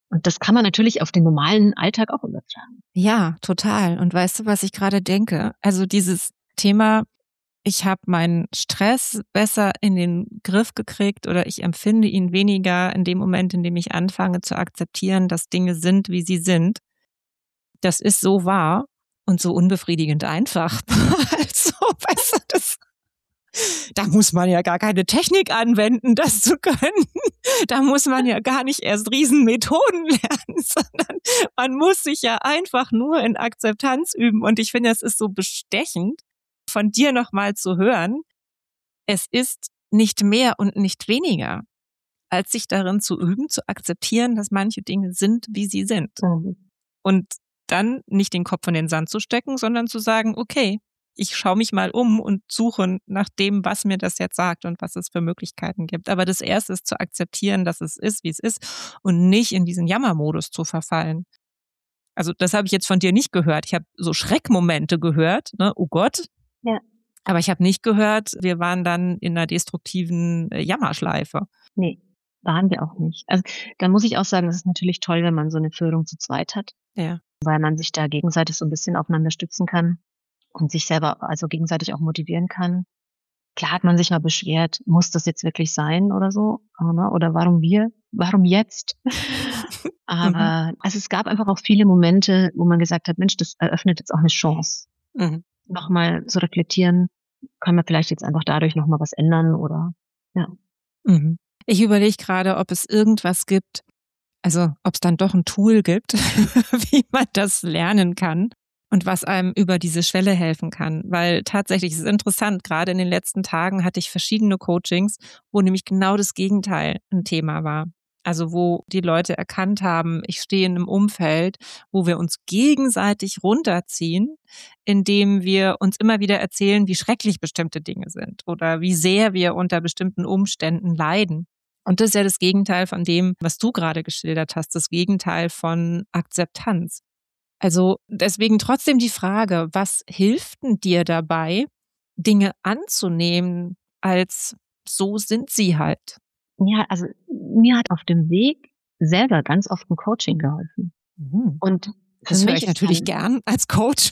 Und das kann man natürlich auf den normalen Alltag auch übertragen. Ja, total. Und weißt du, was ich gerade denke? Also dieses Thema, ich habe meinen Stress besser in den Griff gekriegt oder ich empfinde ihn weniger in dem Moment, in dem ich anfange zu akzeptieren, dass Dinge sind, wie sie sind. Das ist so wahr und so unbefriedigend einfach. Also, weißt du, da muss man ja gar keine Technik anwenden, das zu können. Da muss man ja gar nicht erst Riesenmethoden lernen, sondern man muss sich ja einfach nur in Akzeptanz üben. Und ich finde, es ist so bestechend, von dir nochmal zu hören, es ist nicht mehr und nicht weniger, als sich darin zu üben, zu akzeptieren, dass manche Dinge sind, wie sie sind. Und dann nicht den Kopf in den Sand zu stecken, sondern zu sagen, okay, ich schaue mich mal um und suche nach dem, was mir das jetzt sagt und was es für Möglichkeiten gibt. Aber das Erste ist zu akzeptieren, dass es ist, wie es ist und nicht in diesen Jammermodus zu verfallen. Also das habe ich jetzt von dir nicht gehört. Ich habe so Schreckmomente gehört, ne? Oh Gott. Ja. Aber ich habe nicht gehört, wir waren dann in einer destruktiven Jammerschleife. Nee, waren wir auch nicht. Also da muss ich auch sagen, es ist natürlich toll, wenn man so eine Führung zu zweit hat. Ja. Weil man sich da gegenseitig so ein bisschen aufeinander stützen kann und sich selber also gegenseitig auch motivieren kann. Klar hat man sich mal beschwert, muss das jetzt wirklich sein oder so? Oder warum jetzt? Aber also es gab einfach auch viele Momente, wo man gesagt hat, Mensch, das eröffnet jetzt auch eine Chance. Nochmal zu reflektieren, kann man vielleicht jetzt einfach dadurch nochmal was ändern oder ja. Ich überlege gerade, ob es irgendwas gibt, also ob es dann doch ein Tool gibt, wie man das lernen kann und was einem über diese Schwelle helfen kann. Weil tatsächlich, es ist interessant, gerade in den letzten Tagen hatte ich verschiedene Coachings, wo nämlich genau das Gegenteil ein Thema war. Also wo die Leute erkannt haben, ich stehe in einem Umfeld, wo wir uns gegenseitig runterziehen, indem wir uns immer wieder erzählen, wie schrecklich bestimmte Dinge sind oder wie sehr wir unter bestimmten Umständen leiden. Und das ist ja das Gegenteil von dem, was du gerade geschildert hast, das Gegenteil von Akzeptanz. Also deswegen trotzdem die Frage, was hilft denn dir dabei, Dinge anzunehmen, als so sind sie halt? Ja, also mir hat auf dem Weg selber ganz oft ein Coaching geholfen. Und das höre ich natürlich gern als Coach.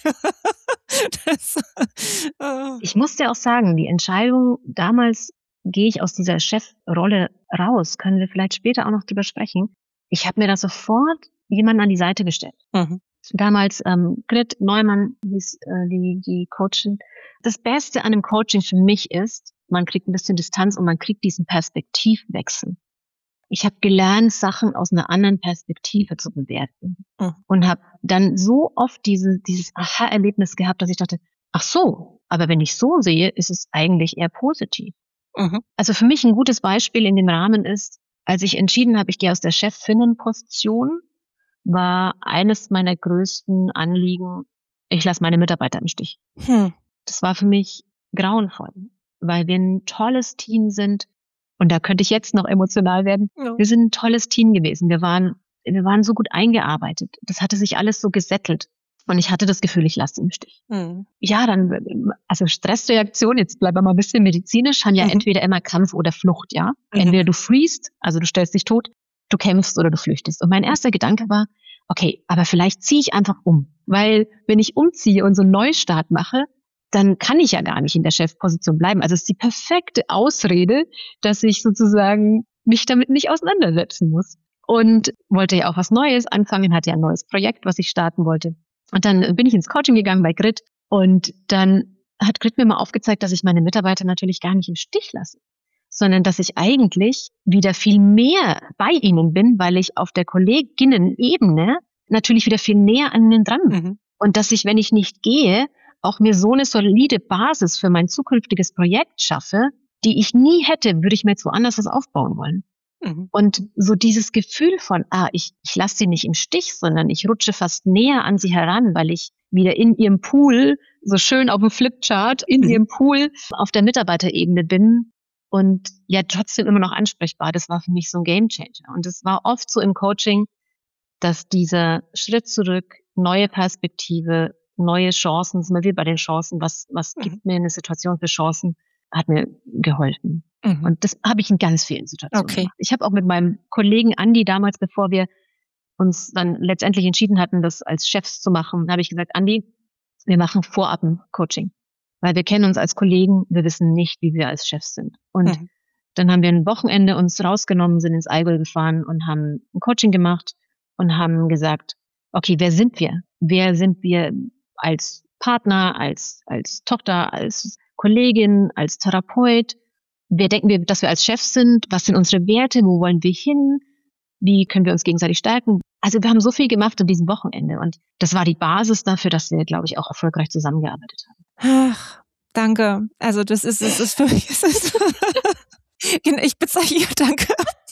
Ich muss dir auch sagen, die Entscheidung damals, gehe ich aus dieser Chefrolle raus, können wir vielleicht später auch noch drüber sprechen. Ich habe mir da sofort jemanden an die Seite gestellt. Damals Grit Neumann hieß die Coachin. Das Beste an einem Coaching für mich ist, man kriegt ein bisschen Distanz und man kriegt diesen Perspektivwechsel. Ich habe gelernt, Sachen aus einer anderen Perspektive zu bewerten. Und habe dann so oft dieses Aha-Erlebnis gehabt, dass ich dachte, ach so, aber wenn ich so sehe, ist es eigentlich eher positiv. Also für mich ein gutes Beispiel in dem Rahmen ist, als ich entschieden habe, ich gehe aus der Chefinnenposition, war eines meiner größten Anliegen, ich lasse meine Mitarbeiter im Stich. Das war für mich grauenvoll, weil wir ein tolles Team sind. Und da könnte ich jetzt noch emotional werden. Ja. Wir sind ein tolles Team gewesen. Wir waren so gut eingearbeitet. Das hatte sich alles so gesettelt. Und ich hatte das Gefühl, ich lasse ihn im Stich. Ja, dann, also Stressreaktion, jetzt bleiben wir mal ein bisschen medizinisch, haben ja entweder immer Kampf oder Flucht, ja. Entweder du freest, also du stellst dich tot, du kämpfst oder du flüchtest. Und mein erster Gedanke war, okay, aber vielleicht ziehe ich einfach um. Weil wenn ich umziehe und so einen Neustart mache, dann kann ich ja gar nicht in der Chefposition bleiben. Also es ist die perfekte Ausrede, dass ich sozusagen mich damit nicht auseinandersetzen muss. Und wollte ja auch was Neues anfangen, hatte ja ein neues Projekt, was ich starten wollte. Und dann bin ich ins Coaching gegangen bei Grit und dann hat Grit mir mal aufgezeigt, dass ich meine Mitarbeiter natürlich gar nicht im Stich lasse, sondern dass ich eigentlich wieder viel mehr bei ihnen bin, weil ich auf der Kolleginnen-Ebene natürlich wieder viel näher an ihnen dran bin. Und dass ich, wenn ich nicht gehe, auch mir so eine solide Basis für mein zukünftiges Projekt schaffe, die ich nie hätte, würde ich mir jetzt woanders was aufbauen wollen. Und so dieses Gefühl von, ich lasse sie nicht im Stich, sondern ich rutsche fast näher an sie heran, weil ich wieder in ihrem Pool, so schön auf dem Flipchart, in ihrem Pool auf der Mitarbeiterebene bin und ja trotzdem immer noch ansprechbar. Das war für mich so ein Gamechanger. Und es war oft so im Coaching, dass dieser Schritt zurück, neue Perspektive, neue Chancen, sind wir wieder bei den Chancen, was gibt mir eine Situation für Chancen, hat mir geholfen. Und das habe ich in ganz vielen Situationen gemacht. Ich habe auch mit meinem Kollegen Andi damals, bevor wir uns dann letztendlich entschieden hatten, das als Chefs zu machen, habe ich gesagt, Andi, wir machen vorab ein Coaching. Weil wir kennen uns als Kollegen, wir wissen nicht, wie wir als Chefs sind. Und dann haben wir ein Wochenende uns rausgenommen, sind ins Allgäu gefahren und haben ein Coaching gemacht und haben gesagt, okay, wer sind wir? Wer sind wir als Partner, als Tochter, als Kollegin, als Therapeut? Wer denken wir, dass wir als Chefs sind? Was sind unsere Werte? Wo wollen wir hin? Wie können wir uns gegenseitig stärken? Also wir haben so viel gemacht an diesem Wochenende und das war die Basis dafür, dass wir, glaube ich, auch erfolgreich zusammengearbeitet haben. Ach, danke. Also das ist für mich, ich bezeichne, danke.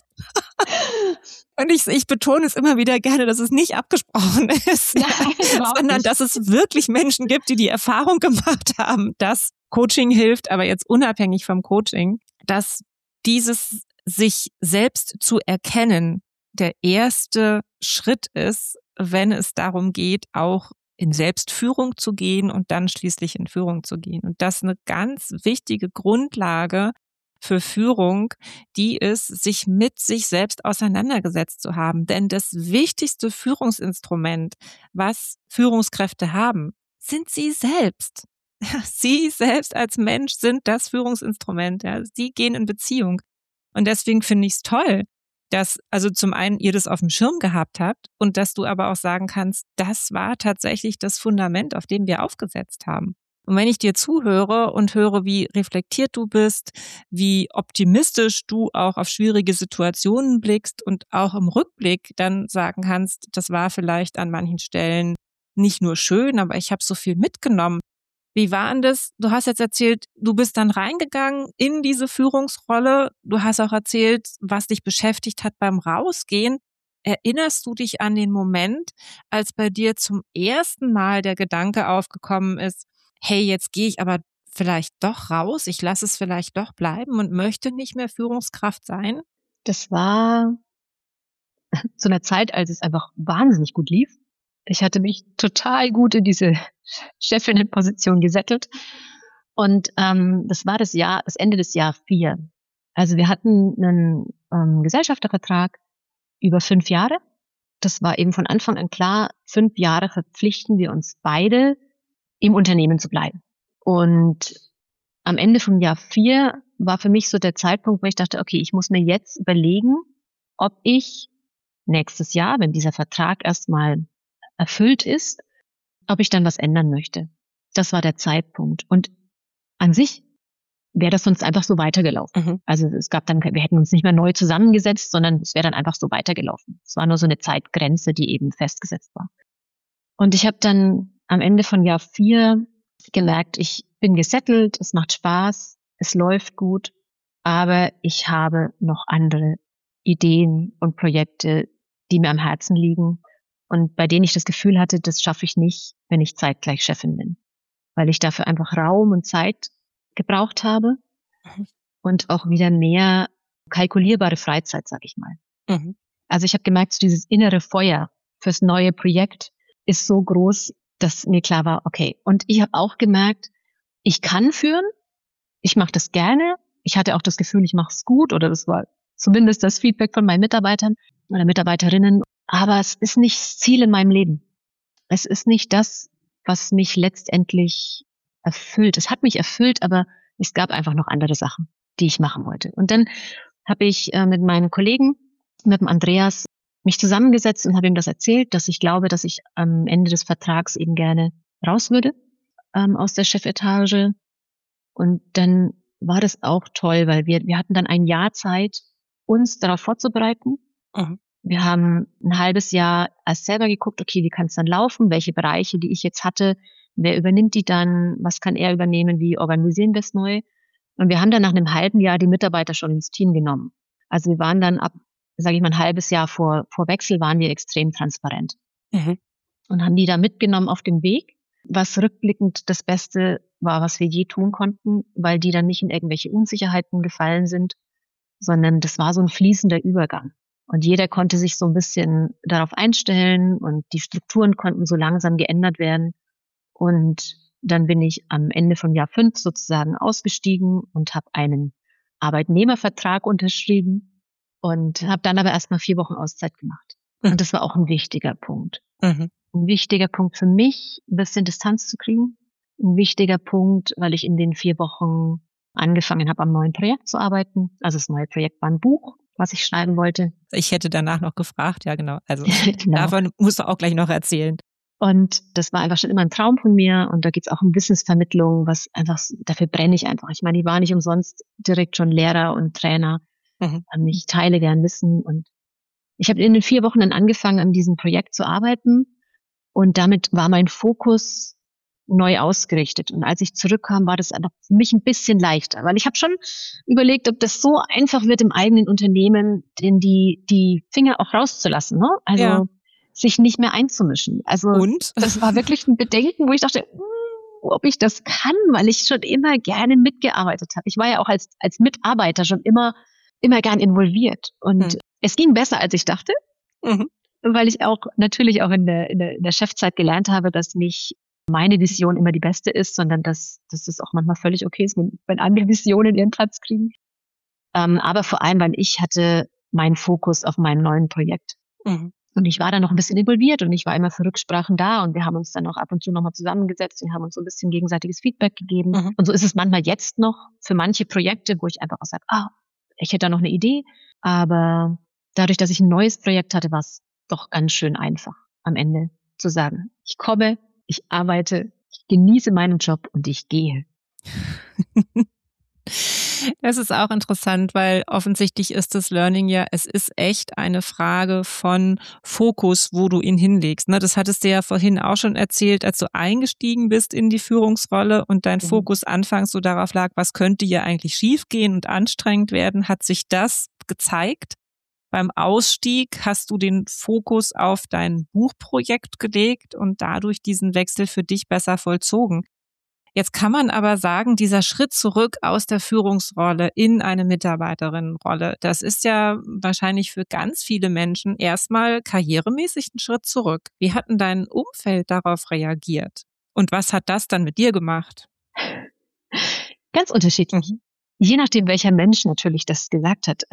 Und ich betone es immer wieder gerne, dass es nicht abgesprochen ist, sondern dass es wirklich Menschen gibt, die Erfahrung gemacht haben, dass Coaching hilft, aber jetzt unabhängig vom Coaching, dass dieses sich selbst zu erkennen der erste Schritt ist, wenn es darum geht, auch in Selbstführung zu gehen und dann schließlich in Führung zu gehen. Und das ist eine ganz wichtige Grundlage für Führung, die ist, sich mit sich selbst auseinandergesetzt zu haben. Denn das wichtigste Führungsinstrument, was Führungskräfte haben, sind sie selbst. Sie selbst als Mensch sind das Führungsinstrument. Ja. Sie gehen in Beziehung. Und deswegen finde ich es toll, dass also zum einen ihr das auf dem Schirm gehabt habt und dass du aber auch sagen kannst, das war tatsächlich das Fundament, auf dem wir aufgesetzt haben. Und wenn ich dir zuhöre und höre, wie reflektiert du bist, wie optimistisch du auch auf schwierige Situationen blickst und auch im Rückblick dann sagen kannst, das war vielleicht an manchen Stellen nicht nur schön, aber ich habe so viel mitgenommen. Wie war denn das? Du hast jetzt erzählt, du bist dann reingegangen in diese Führungsrolle. Du hast auch erzählt, was dich beschäftigt hat beim Rausgehen. Erinnerst du dich an den Moment, als bei dir zum ersten Mal der Gedanke aufgekommen ist, hey, jetzt gehe ich aber vielleicht doch raus, ich lasse es vielleicht doch bleiben und möchte nicht mehr Führungskraft sein? Das war zu einer Zeit, als es einfach wahnsinnig gut lief. Ich hatte mich total gut in diese Chefinnenposition gesettelt. Und das war das Ende des Jahr 4. Also wir hatten einen Gesellschaftervertrag über 5 Jahre. Das war eben von Anfang an klar, 5 Jahre verpflichten wir uns beide, im Unternehmen zu bleiben. Und am Ende vom Jahr 4 war für mich so der Zeitpunkt, wo ich dachte, okay, ich muss mir jetzt überlegen, ob ich nächstes Jahr, wenn dieser Vertrag erstmal erfüllt ist, ob ich dann was ändern möchte. Das war der Zeitpunkt. Und an sich wäre das sonst einfach so weitergelaufen. Also wir hätten uns nicht mehr neu zusammengesetzt, sondern es wäre dann einfach so weitergelaufen. Es war nur so eine Zeitgrenze, die eben festgesetzt war. Und ich habe dann am Ende von Jahr 4 gemerkt, ich bin gesettelt, es macht Spaß, es läuft gut, aber ich habe noch andere Ideen und Projekte, die mir am Herzen liegen und bei denen ich das Gefühl hatte, das schaffe ich nicht, wenn ich zeitgleich Chefin bin, weil ich dafür einfach Raum und Zeit gebraucht habe und auch wieder mehr kalkulierbare Freizeit, sag ich mal. Also ich habe gemerkt, so dieses innere Feuer fürs neue Projekt ist so groß, dass mir klar war, okay. Und ich habe auch gemerkt, ich kann führen, ich mache das gerne. Ich hatte auch das Gefühl, ich mache es gut oder das war zumindest das Feedback von meinen Mitarbeitern oder Mitarbeiterinnen. Aber es ist nicht das Ziel in meinem Leben. Es ist nicht das, was mich letztendlich erfüllt. Es hat mich erfüllt, aber es gab einfach noch andere Sachen, die ich machen wollte. Und dann habe ich mit meinen Kollegen, mit dem Andreas, mich zusammengesetzt und habe ihm das erzählt, dass ich glaube, dass ich am Ende des Vertrags eben gerne raus würde aus der Chefetage. Und dann war das auch toll, weil wir hatten dann ein Jahr Zeit, uns darauf vorzubereiten. Wir haben ein halbes Jahr erst selber geguckt, okay, wie kann es dann laufen, welche Bereiche, die ich jetzt hatte, wer übernimmt die dann, was kann er übernehmen, wie organisieren wir es neu. Und wir haben dann nach einem halben Jahr die Mitarbeiter schon ins Team genommen. Also wir waren dann ab, sage ich mal, ein halbes Jahr vor Wechsel waren wir extrem transparent. Und haben die da mitgenommen auf dem Weg, was rückblickend das Beste war, was wir je tun konnten, weil die dann nicht in irgendwelche Unsicherheiten gefallen sind, sondern das war so ein fließender Übergang. Und jeder konnte sich so ein bisschen darauf einstellen und die Strukturen konnten so langsam geändert werden. Und dann bin ich am Ende von Jahr 5 sozusagen ausgestiegen und habe einen Arbeitnehmervertrag unterschrieben und habe dann aber erstmal 4 Wochen Auszeit gemacht. Und das war auch ein wichtiger Punkt. Mhm. Ein wichtiger Punkt für mich, ein bisschen Distanz zu kriegen. Ein wichtiger Punkt, weil ich in den 4 Wochen angefangen habe, am neuen Projekt zu arbeiten. Also das neue Projekt war ein Buch, was ich schreiben wollte. Ich hätte danach noch gefragt, ja genau. Also Genau. davon musst du auch gleich noch erzählen. Und das war einfach schon immer ein Traum von mir. Und da geht's auch um Wissensvermittlung, was einfach, dafür brenne ich einfach. Ich meine, ich war nicht umsonst direkt schon Lehrer und Trainer. Ich teile gern Wissen. Und ich habe in den 4 Wochen dann angefangen, an diesem Projekt zu arbeiten. Und damit war mein Fokus neu ausgerichtet. Und als ich zurückkam, war das einfach für mich ein bisschen leichter. Weil ich habe schon überlegt, ob das so einfach wird im eigenen Unternehmen, denn die Finger auch rauszulassen. Ne? Also sich nicht mehr einzumischen. Also Und? Das war wirklich ein Bedenken, wo ich dachte, ob ich das kann, weil ich schon immer gerne mitgearbeitet habe. Ich war ja auch als Mitarbeiter schon immer gern involviert. Und es ging besser, als ich dachte, weil ich auch natürlich auch in der Chefzeit gelernt habe, dass nicht meine Vision immer die beste ist, sondern dass es auch manchmal völlig okay ist, wenn andere Visionen ihren Platz kriegen. Aber vor allem, weil ich hatte meinen Fokus auf meinem neuen Projekt. Und ich war da noch ein bisschen involviert und ich war immer für Rücksprachen da und wir haben uns dann auch ab und zu nochmal zusammengesetzt und haben uns so ein bisschen gegenseitiges Feedback gegeben. Und so ist es manchmal jetzt noch für manche Projekte, wo ich einfach auch sage, ich hätte da noch eine Idee. Aber dadurch, dass ich ein neues Projekt hatte, war es doch ganz schön einfach am Ende zu sagen, ich komme, ich arbeite, ich genieße meinen Job und ich gehe. Das ist auch interessant, weil offensichtlich ist das Learning ja, es ist echt eine Frage von Fokus, wo du ihn hinlegst. Das hattest du ja vorhin auch schon erzählt, als du eingestiegen bist in die Führungsrolle und dein Fokus anfangs so darauf lag, was könnte hier eigentlich schiefgehen und anstrengend werden, hat sich das gezeigt. Beim Ausstieg hast du den Fokus auf dein Buchprojekt gelegt und dadurch diesen Wechsel für dich besser vollzogen. Jetzt kann man aber sagen, dieser Schritt zurück aus der Führungsrolle in eine Mitarbeiterinnenrolle, das ist ja wahrscheinlich für ganz viele Menschen erstmal karrieremäßig ein Schritt zurück. Wie hat denn dein Umfeld darauf reagiert? Und was hat das dann mit dir gemacht? Ganz unterschiedlich. Je nachdem, welcher Mensch natürlich das gesagt hat.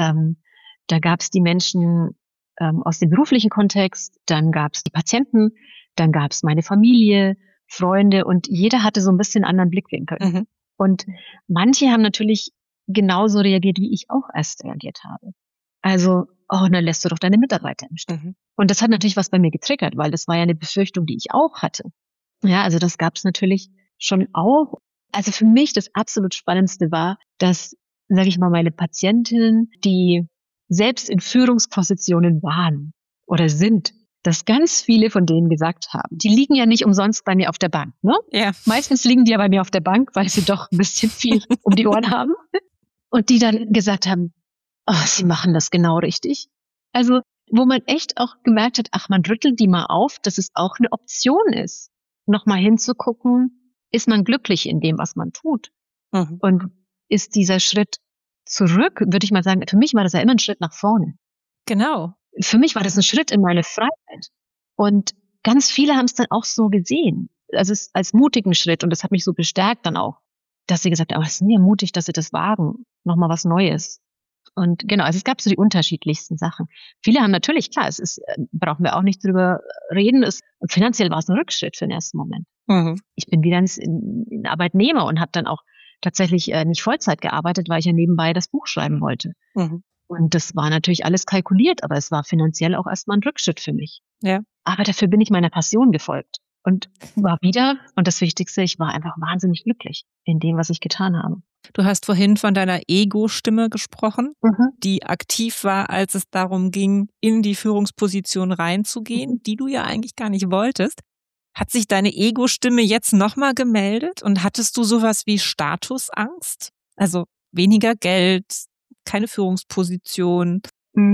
Da gab es die Menschen aus dem beruflichen Kontext, dann gab es die Patienten, dann gab es meine Familie, Freunde und jeder hatte so ein bisschen einen anderen Blickwinkel. Und manche haben natürlich genauso reagiert, wie ich auch erst reagiert habe. Also, dann lässt du doch deine Mitarbeiter im Stich. Und das hat natürlich was bei mir getriggert, weil das war ja eine Befürchtung, die ich auch hatte. Ja, also das gab es natürlich schon auch. Also für mich das absolut Spannendste war, dass, sage ich mal, meine Patientinnen, die selbst in Führungspositionen waren oder sind, dass ganz viele von denen gesagt haben, die liegen ja nicht umsonst bei mir auf der Bank, ne? Ja. Meistens liegen die ja bei mir auf der Bank, weil sie doch ein bisschen viel um die Ohren haben. Und die dann gesagt haben, sie machen das genau richtig. Also, wo man echt auch gemerkt hat, man rüttelt die mal auf, dass es auch eine Option ist, nochmal hinzugucken, ist man glücklich in dem, was man tut? Und ist dieser Schritt zurück, würde ich mal sagen, für mich war das ja immer ein Schritt nach vorne. Genau. Für mich war das ein Schritt in meine Freiheit. Und ganz viele haben es dann auch so gesehen. Also es als mutigen Schritt. Und das hat mich so bestärkt dann auch, dass sie gesagt haben, es ist mir mutig, dass sie das wagen. Nochmal was Neues. Und genau, also es gab so die unterschiedlichsten Sachen. Viele haben natürlich, klar, brauchen wir auch nicht drüber reden, finanziell war es ein Rückschritt für den ersten Moment. Ich bin wieder in Arbeitnehmer und habe dann auch tatsächlich nicht Vollzeit gearbeitet, weil ich ja nebenbei das Buch schreiben wollte. Und das war natürlich alles kalkuliert, aber es war finanziell auch erstmal ein Rückschritt für mich. Ja. Aber dafür bin ich meiner Passion gefolgt und war wieder, und das Wichtigste, ich war einfach wahnsinnig glücklich in dem, was ich getan habe. Du hast vorhin von deiner Ego-Stimme gesprochen, die aktiv war, als es darum ging, in die Führungsposition reinzugehen, die du ja eigentlich gar nicht wolltest. Hat sich deine Ego-Stimme jetzt nochmal gemeldet und hattest du sowas wie Statusangst? Also weniger Geld, keine Führungsposition?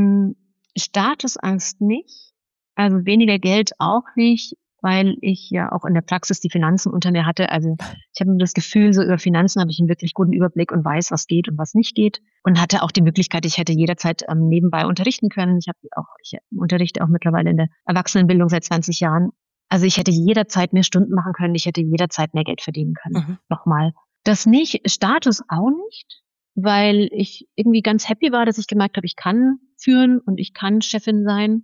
Statusangst nicht, also weniger Geld auch nicht, weil ich ja auch in der Praxis die Finanzen unter mir hatte. Also ich habe das Gefühl, so über Finanzen habe ich einen wirklich guten Überblick und weiß, was geht und was nicht geht. Und hatte auch die Möglichkeit, ich hätte jederzeit nebenbei unterrichten können. Ich unterrichte auch mittlerweile in der Erwachsenenbildung seit 20 Jahren. Also ich hätte jederzeit mehr Stunden machen können, ich hätte jederzeit mehr Geld verdienen können. Nochmal. Das nicht, Status auch nicht, weil ich irgendwie ganz happy war, dass ich gemerkt habe, ich kann führen und ich kann Chefin sein.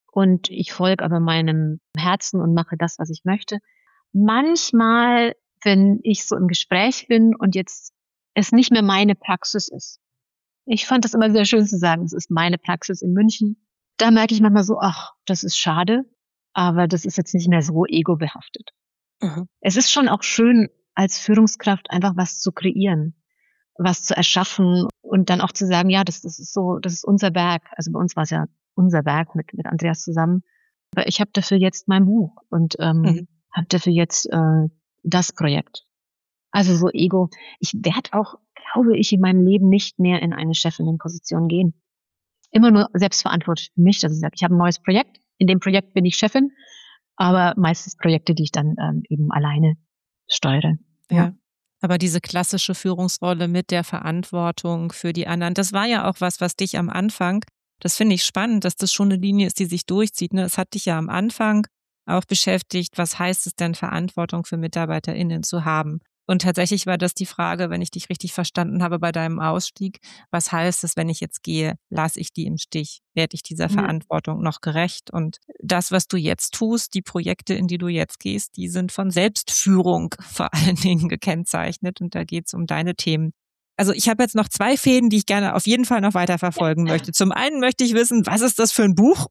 und ich folge aber meinem Herzen und mache das, was ich möchte. Manchmal, wenn ich so im Gespräch bin und jetzt es nicht mehr meine Praxis ist. Ich fand das immer sehr schön zu sagen, es ist meine Praxis in München. Da merke ich manchmal so, ach, das ist schade, aber das ist jetzt nicht mehr so ego-behaftet. Es ist schon auch schön, als Führungskraft einfach was zu kreieren, was zu erschaffen und dann auch zu sagen, ja, das ist so, das ist unser Werk. Also bei uns war es ja unser Werk mit Andreas zusammen. Aber ich habe dafür jetzt mein Buch und habe dafür jetzt das Projekt. Also so Ego. Ich werde auch, glaube ich, in meinem Leben nicht mehr in eine Chefinnenposition gehen. Immer nur selbstverantwortlich für mich, dass ich sage, ich habe ein neues Projekt. In dem Projekt bin ich Chefin, aber meistens Projekte, die ich dann eben alleine steuere. Ja. Aber diese klassische Führungsrolle mit der Verantwortung für die anderen, das war ja auch was dich am Anfang, das finde ich spannend, dass das schon eine Linie ist, die sich durchzieht. Ne? Es hat dich ja am Anfang auch beschäftigt, was heißt es denn, Verantwortung für MitarbeiterInnen zu haben? Und tatsächlich war das die Frage, wenn ich dich richtig verstanden habe bei deinem Ausstieg, was heißt es, wenn ich jetzt gehe, lasse ich die im Stich? Werde ich dieser Verantwortung noch gerecht? Und das, was du jetzt tust, die Projekte, in die du jetzt gehst, die sind von Selbstführung vor allen Dingen gekennzeichnet. Und da geht es um deine Themen. Also ich habe jetzt noch 2 Fäden, die ich gerne auf jeden Fall noch weiter verfolgen möchte. Zum einen möchte ich wissen, was ist das für ein Buch?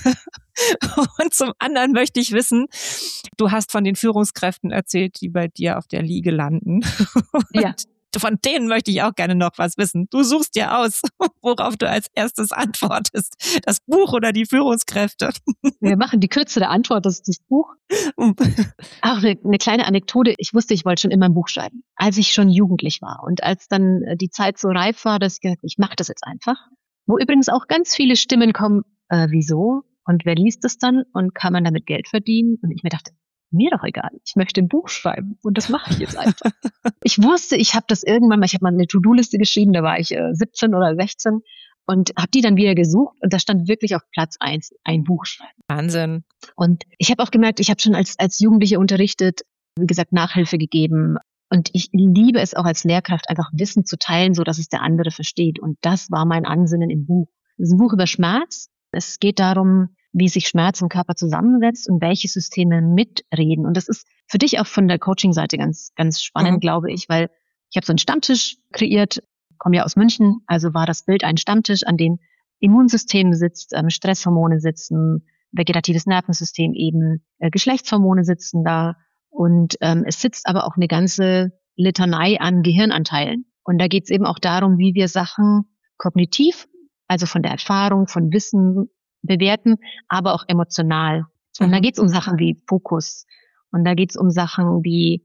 Und zum anderen möchte ich wissen, du hast von den Führungskräften erzählt, die bei dir auf der Liege landen. Ja. Von denen möchte ich auch gerne noch was wissen. Du suchst dir aus, worauf du als erstes antwortest. Das Buch oder die Führungskräfte? Wir machen die kürzere Antwort, das ist das Buch. Auch eine kleine Anekdote. Ich wusste, ich wollte schon immer ein Buch schreiben, als ich schon jugendlich war. Und als dann die Zeit so reif war, dass ich gesagt habe, ich mache das jetzt einfach. Wo übrigens auch ganz viele Stimmen kommen, wieso? Und wer liest das dann? Und kann man damit Geld verdienen? Und ich mir dachte, mir doch egal. Ich möchte ein Buch schreiben und das mache ich jetzt einfach. Ich wusste, ich habe das irgendwann mal, ich habe mal eine To-Do-Liste geschrieben, da war ich 17 oder 16 und habe die dann wieder gesucht und da stand wirklich auf Platz 1 ein Buch schreiben. Wahnsinn. Und ich habe auch gemerkt, ich habe schon als Jugendliche unterrichtet, wie gesagt, Nachhilfe gegeben und ich liebe es auch als Lehrkraft, einfach Wissen zu teilen, so dass es der andere versteht. Und das war mein Ansinnen im Buch. Es ist ein Buch über Schmerz. Es geht darum, wie sich Schmerz im Körper zusammensetzt und welche Systeme mitreden. Und das ist für dich auch von der Coaching-Seite ganz, ganz spannend, glaube ich, weil ich habe so einen Stammtisch kreiert, komme ja aus München, also war das Bild ein Stammtisch, an dem Immunsystem sitzt, Stresshormone sitzen, vegetatives Nervensystem eben, Geschlechtshormone sitzen da und es sitzt aber auch eine ganze Litanei an Gehirnanteilen. Und da geht es eben auch darum, wie wir Sachen kognitiv, also von der Erfahrung, von Wissen bewerten, aber auch emotional. Und da geht es um Sachen wie Fokus. Und da geht es um Sachen wie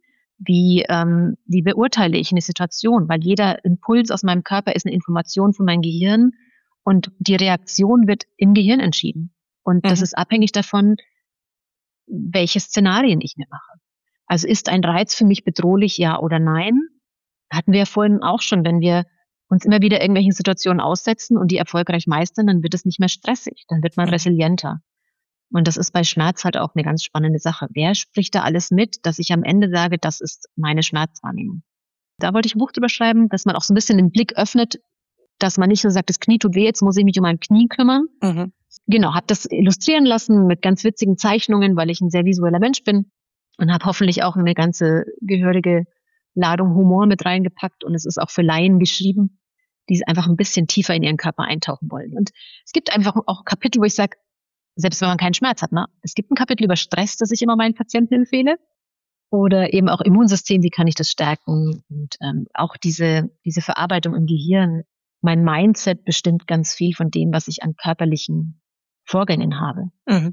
beurteile ich eine Situation, weil jeder Impuls aus meinem Körper ist eine Information von meinem Gehirn und die Reaktion wird im Gehirn entschieden. Und das ist abhängig davon, welche Szenarien ich mir mache. Also ist ein Reiz für mich bedrohlich, ja oder nein? Hatten wir ja vorhin auch schon, wenn wir uns immer wieder irgendwelchen Situationen aussetzen und die erfolgreich meistern, dann wird es nicht mehr stressig, dann wird man resilienter. Und das ist bei Schmerz halt auch eine ganz spannende Sache. Wer spricht da alles mit, dass ich am Ende sage, das ist meine Schmerzwahrnehmung? Da wollte ich ein Buch drüber schreiben, dass man auch so ein bisschen den Blick öffnet, dass man nicht so sagt, das Knie tut weh, jetzt muss ich mich um mein Knie kümmern. Genau, habe das illustrieren lassen mit ganz witzigen Zeichnungen, weil ich ein sehr visueller Mensch bin und habe hoffentlich auch eine ganze gehörige Ladung Humor mit reingepackt und es ist auch für Laien geschrieben, die einfach ein bisschen tiefer in ihren Körper eintauchen wollen. Und es gibt einfach auch Kapitel, wo ich sage, selbst wenn man keinen Schmerz hat, ne? Es gibt ein Kapitel über Stress, das ich immer meinen Patienten empfehle. Oder eben auch Immunsystem, wie kann ich das stärken? Und auch diese Verarbeitung im Gehirn. Mein Mindset bestimmt ganz viel von dem, was ich an körperlichen Vorgängen habe.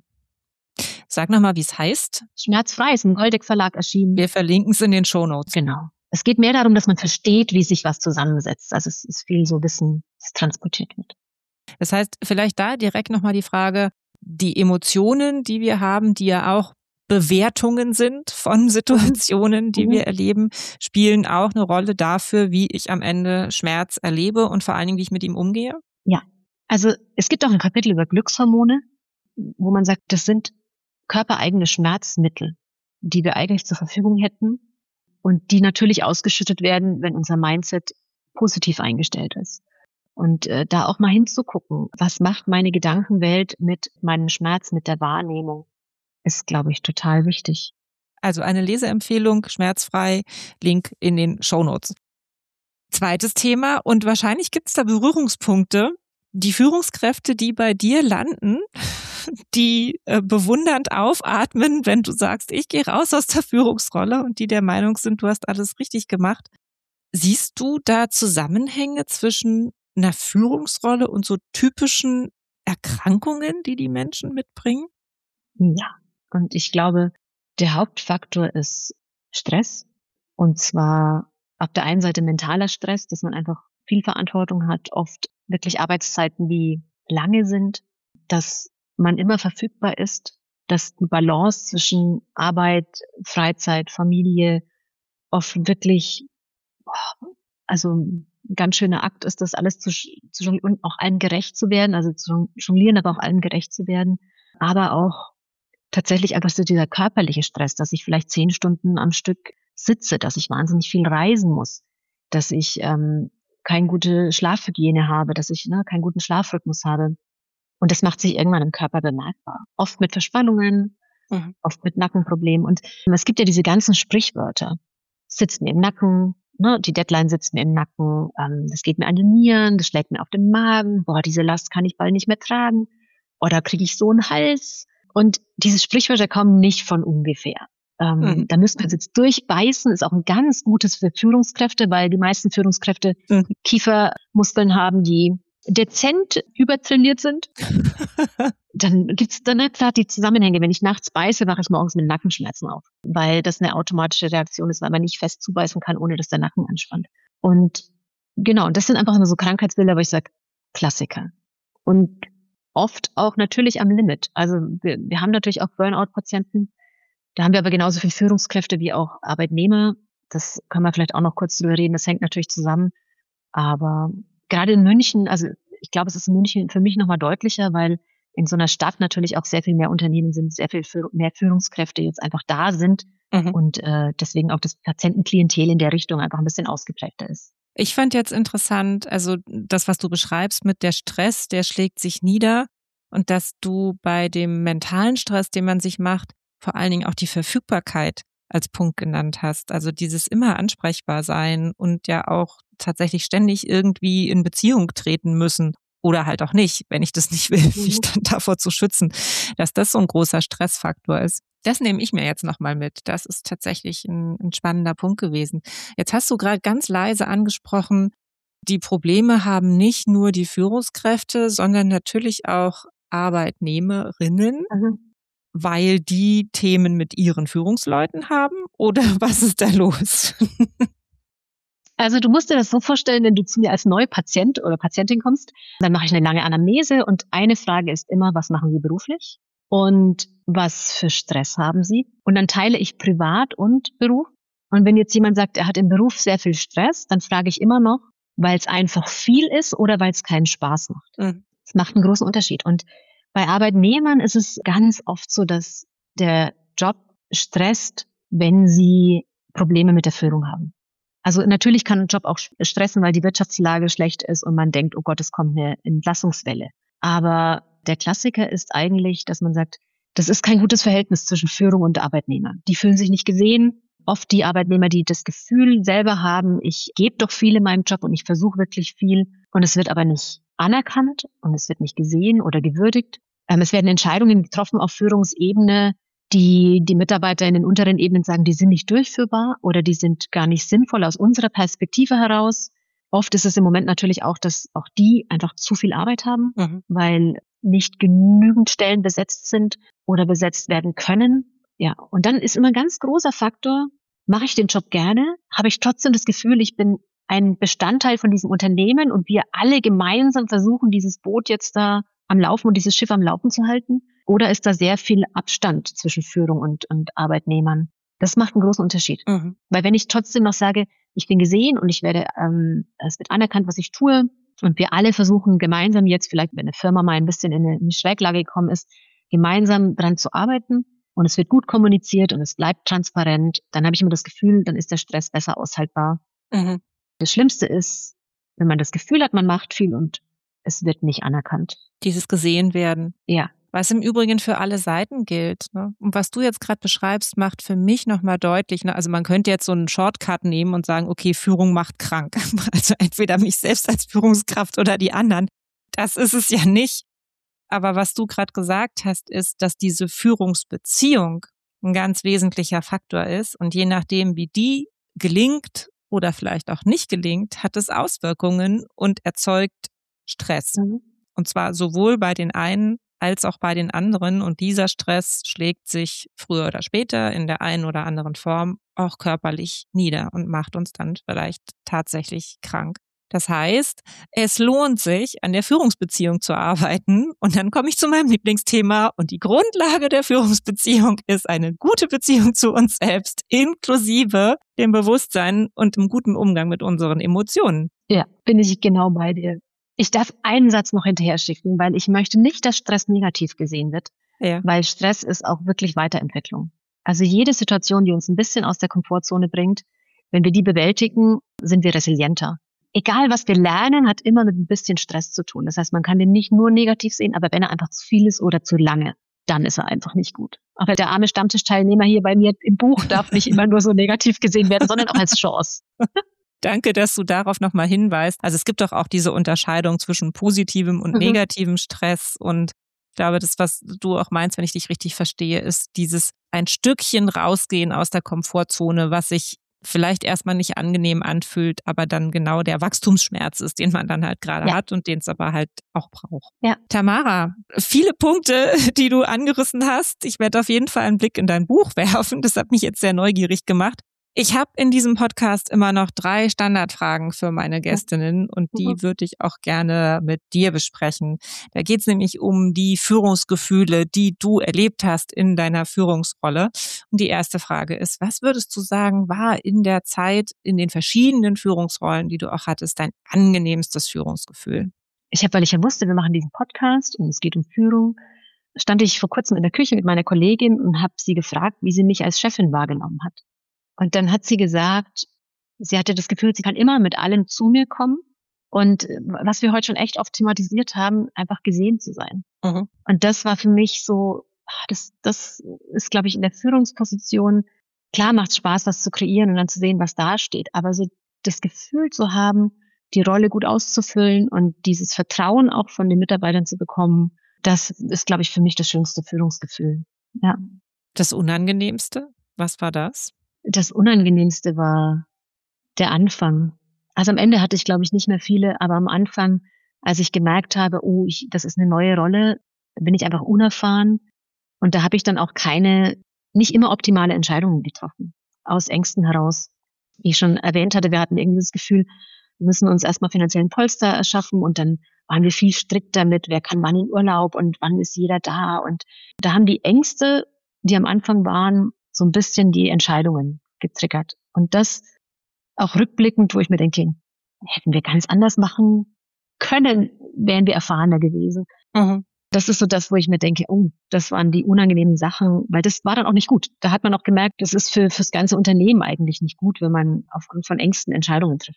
Sag nochmal, wie es heißt. Schmerzfrei ist im Goldeck Verlag erschienen. Wir verlinken es in den Shownotes. Genau. Es geht mehr darum, dass man versteht, wie sich was zusammensetzt. Also es ist viel so Wissen, das transportiert wird. Das heißt, vielleicht da direkt nochmal die Frage, die Emotionen, die wir haben, die ja auch Bewertungen sind von Situationen, die wir erleben, spielen auch eine Rolle dafür, wie ich am Ende Schmerz erlebe und vor allen Dingen, wie ich mit ihm umgehe? Ja, also es gibt auch ein Kapitel über Glückshormone, wo man sagt, das sind körpereigene Schmerzmittel, die wir eigentlich zur Verfügung hätten und die natürlich ausgeschüttet werden, wenn unser Mindset positiv eingestellt ist. Und da auch mal hinzugucken, was macht meine Gedankenwelt mit meinem Schmerz, mit der Wahrnehmung, ist, glaube ich, total wichtig. Also eine Leseempfehlung, schmerzfrei, Link in den Shownotes. Zweites Thema, und wahrscheinlich gibt es da Berührungspunkte. Die Führungskräfte, die bei dir landen, die bewundernd aufatmen, wenn du sagst, ich gehe raus aus der Führungsrolle, und die der Meinung sind, du hast alles richtig gemacht. Siehst du da Zusammenhänge zwischen einer Führungsrolle und so typischen Erkrankungen, die die Menschen mitbringen? Ja, und ich glaube, der Hauptfaktor ist Stress. Und zwar auf der einen Seite mentaler Stress, dass man einfach viel Verantwortung hat, oft wirklich Arbeitszeiten, die lange sind, dass man immer verfügbar ist, dass die Balance zwischen Arbeit, Freizeit, Familie oft wirklich, also ein ganz schöner Akt ist, das alles zu jonglieren und auch allen gerecht zu werden, also zu jonglieren, aber auch allen gerecht zu werden. Aber auch tatsächlich einfach so dieser körperliche Stress, dass ich vielleicht 10 Stunden am Stück sitze, dass ich wahnsinnig viel reisen muss, dass ich keine gute Schlafhygiene habe, dass ich keinen guten Schlafrhythmus habe. Und das macht sich irgendwann im Körper bemerkbar. Oft mit Verspannungen, oft mit Nackenproblemen. Und es gibt ja diese ganzen Sprichwörter. Sitzt mir im Nacken, die Deadline sitzt mir im Nacken, das geht mir an die Nieren, das schlägt mir auf den Magen, diese Last kann ich bald nicht mehr tragen. Oder kriege ich so einen Hals. Und diese Sprichwörter kommen nicht von ungefähr. Da müssen wir uns jetzt durchbeißen, ist auch ein ganz gutes für Führungskräfte, weil die meisten Führungskräfte Kiefermuskeln haben, die dezent übertrainiert sind. Dann gibt's dann klar die Zusammenhänge. Wenn ich nachts beiße, wache ich morgens mit Nackenschmerzen auf, weil das eine automatische Reaktion ist, weil man nicht fest zubeißen kann, ohne dass der Nacken anspannt. Und genau, und das sind einfach immer so Krankheitsbilder, wo ich sage, Klassiker. Und oft auch natürlich am Limit. Also wir haben natürlich auch Burnout-Patienten. Da haben wir aber genauso viele Führungskräfte wie auch Arbeitnehmer. Das können wir vielleicht auch noch kurz drüber reden. Das hängt natürlich zusammen. Aber gerade in München, also ich glaube, es ist in München für mich nochmal deutlicher, weil in so einer Stadt natürlich auch sehr viel mehr Unternehmen sind, sehr viel mehr Führungskräfte jetzt einfach da sind und deswegen auch das Patientenklientel in der Richtung einfach ein bisschen ausgeprägter ist. Ich fand jetzt interessant, also das, was du beschreibst mit der Stress, der schlägt sich nieder, und dass du bei dem mentalen Stress, den man sich macht, vor allen Dingen auch die Verfügbarkeit als Punkt genannt hast. Also dieses immer ansprechbar sein und ja auch tatsächlich ständig irgendwie in Beziehung treten müssen oder halt auch nicht, wenn ich das nicht will, mich dann davor zu schützen, dass das so ein großer Stressfaktor ist. Das nehme ich mir jetzt nochmal mit. Das ist tatsächlich ein spannender Punkt gewesen. Jetzt hast du gerade ganz leise angesprochen, die Probleme haben nicht nur die Führungskräfte, sondern natürlich auch Arbeitnehmerinnen, weil die Themen mit ihren Führungsleuten haben? Oder was ist da los? Also du musst dir das so vorstellen, wenn du zu mir als Neupatient oder Patientin kommst, dann mache ich eine lange Anamnese und eine Frage ist immer, was machen Sie beruflich und was für Stress haben Sie? Und dann teile ich Privat und Beruf. Und wenn jetzt jemand sagt, er hat im Beruf sehr viel Stress, dann frage ich immer noch, weil es einfach viel ist oder weil es keinen Spaß macht. Das macht einen großen Unterschied. Und bei Arbeitnehmern ist es ganz oft so, dass der Job stresst, wenn sie Probleme mit der Führung haben. Also natürlich kann ein Job auch stressen, weil die Wirtschaftslage schlecht ist und man denkt, oh Gott, es kommt eine Entlassungswelle. Aber der Klassiker ist eigentlich, dass man sagt, das ist kein gutes Verhältnis zwischen Führung und Arbeitnehmer. Die fühlen sich nicht gesehen. Oft die Arbeitnehmer, die das Gefühl selber haben, ich gebe doch viel in meinem Job und ich versuche wirklich viel und es wird aber nicht anerkannt und es wird nicht gesehen oder gewürdigt. Es werden Entscheidungen getroffen auf Führungsebene, die Mitarbeiter in den unteren Ebenen sagen, die sind nicht durchführbar oder die sind gar nicht sinnvoll aus unserer Perspektive heraus. Oft ist es im Moment natürlich auch, dass auch die einfach zu viel Arbeit haben, weil nicht genügend Stellen besetzt sind oder besetzt werden können. Ja, und dann ist immer ein ganz großer Faktor, mache ich den Job gerne, habe ich trotzdem das Gefühl, ich bin ein Bestandteil von diesem Unternehmen und wir alle gemeinsam versuchen, dieses Boot jetzt da am Laufen und dieses Schiff am Laufen zu halten? Oder ist da sehr viel Abstand zwischen Führung und Arbeitnehmern? Das macht einen großen Unterschied. Weil wenn ich trotzdem noch sage, ich bin gesehen und es wird anerkannt, was ich tue und wir alle versuchen gemeinsam jetzt, vielleicht wenn eine Firma mal ein bisschen in eine Schräglage gekommen ist, gemeinsam dran zu arbeiten und es wird gut kommuniziert und es bleibt transparent, dann habe ich immer das Gefühl, dann ist der Stress besser aushaltbar. Das Schlimmste ist, wenn man das Gefühl hat, man macht viel und es wird nicht anerkannt. Dieses gesehen werden. Ja. Was im Übrigen für alle Seiten gilt. Ne? Und was du jetzt gerade beschreibst, macht für mich nochmal deutlich, ne? Also man könnte jetzt so einen Shortcut nehmen und sagen, okay, Führung macht krank. Also entweder mich selbst als Führungskraft oder die anderen. Das ist es ja nicht. Aber was du gerade gesagt hast, ist, dass diese Führungsbeziehung ein ganz wesentlicher Faktor ist. Und je nachdem, wie die gelingt oder vielleicht auch nicht gelingt, hat es Auswirkungen und erzeugt Stress. Und zwar sowohl bei den einen als auch bei den anderen. Und dieser Stress schlägt sich früher oder später in der einen oder anderen Form auch körperlich nieder und macht uns dann vielleicht tatsächlich krank. Das heißt, es lohnt sich, an der Führungsbeziehung zu arbeiten. Und dann komme ich zu meinem Lieblingsthema. Und die Grundlage der Führungsbeziehung ist eine gute Beziehung zu uns selbst, inklusive dem Bewusstsein und dem guten Umgang mit unseren Emotionen. Ja, bin ich genau bei dir. Ich darf einen Satz noch hinterher schicken, weil ich möchte nicht, dass Stress negativ gesehen wird, weil Stress ist auch wirklich Weiterentwicklung. Also jede Situation, die uns ein bisschen aus der Komfortzone bringt, wenn wir die bewältigen, sind wir resilienter. Egal, was wir lernen, hat immer mit ein bisschen Stress zu tun. Das heißt, man kann den nicht nur negativ sehen, aber wenn er einfach zu viel ist oder zu lange, dann ist er einfach nicht gut. Aber der arme Stammtischteilnehmer hier bei mir im Buch darf nicht immer nur so negativ gesehen werden, sondern auch als Chance. Danke, dass du darauf nochmal hinweist. Also es gibt doch auch diese Unterscheidung zwischen positivem und negativem Stress. Und ich glaube, das, was du auch meinst, wenn ich dich richtig verstehe, ist dieses ein Stückchen rausgehen aus der Komfortzone, was sich vielleicht erstmal nicht angenehm anfühlt, aber dann genau der Wachstumsschmerz ist, den man dann halt gerade hat und den es aber halt auch braucht. Ja. Tamara, viele Punkte, die du angerissen hast. Ich werde auf jeden Fall einen Blick in dein Buch werfen. Das hat mich jetzt sehr neugierig gemacht. Ich habe in diesem Podcast immer noch 3 Standardfragen für meine Gästinnen und die würde ich auch gerne mit dir besprechen. Da geht es nämlich um die Führungsgefühle, die du erlebt hast in deiner Führungsrolle. Und die erste Frage ist, was würdest du sagen, war in der Zeit, in den verschiedenen Führungsrollen, die du auch hattest, dein angenehmstes Führungsgefühl? Weil ich ja wusste, wir machen diesen Podcast und es geht um Führung, stand ich vor kurzem in der Küche mit meiner Kollegin und habe sie gefragt, wie sie mich als Chefin wahrgenommen hat. Und dann hat sie gesagt, sie hatte das Gefühl, sie kann immer mit allem zu mir kommen. Und was wir heute schon echt oft thematisiert haben, einfach gesehen zu sein. Und das war für mich so, das ist, glaube ich, in der Führungsposition, klar macht es Spaß, was zu kreieren und dann zu sehen, was da steht. Aber so das Gefühl zu haben, die Rolle gut auszufüllen und dieses Vertrauen auch von den Mitarbeitern zu bekommen, das ist, glaube ich, für mich das schönste Führungsgefühl. Ja. Das Unangenehmste? Was war das? Das Unangenehmste war der Anfang. Also am Ende hatte ich, glaube ich, nicht mehr viele, aber am Anfang, als ich gemerkt habe, das ist eine neue Rolle, bin ich einfach unerfahren. Und da habe ich dann auch nicht immer optimale Entscheidungen getroffen. Aus Ängsten heraus. Wie ich schon erwähnt hatte, wir hatten irgendwie das Gefühl, wir müssen uns erstmal finanziellen Polster erschaffen und dann waren wir viel strikter mit, wer kann wann in Urlaub und wann ist jeder da. Und da haben die Ängste, die am Anfang waren, so ein bisschen die Entscheidungen getriggert. Und das auch rückblickend, wo ich mir denke, hätten wir ganz anders machen können, wären wir erfahrener gewesen. Das ist so das, wo ich mir denke, das waren die unangenehmen Sachen, weil das war dann auch nicht gut. Da hat man auch gemerkt, das ist fürs ganze Unternehmen eigentlich nicht gut, wenn man aufgrund von Ängsten Entscheidungen trifft.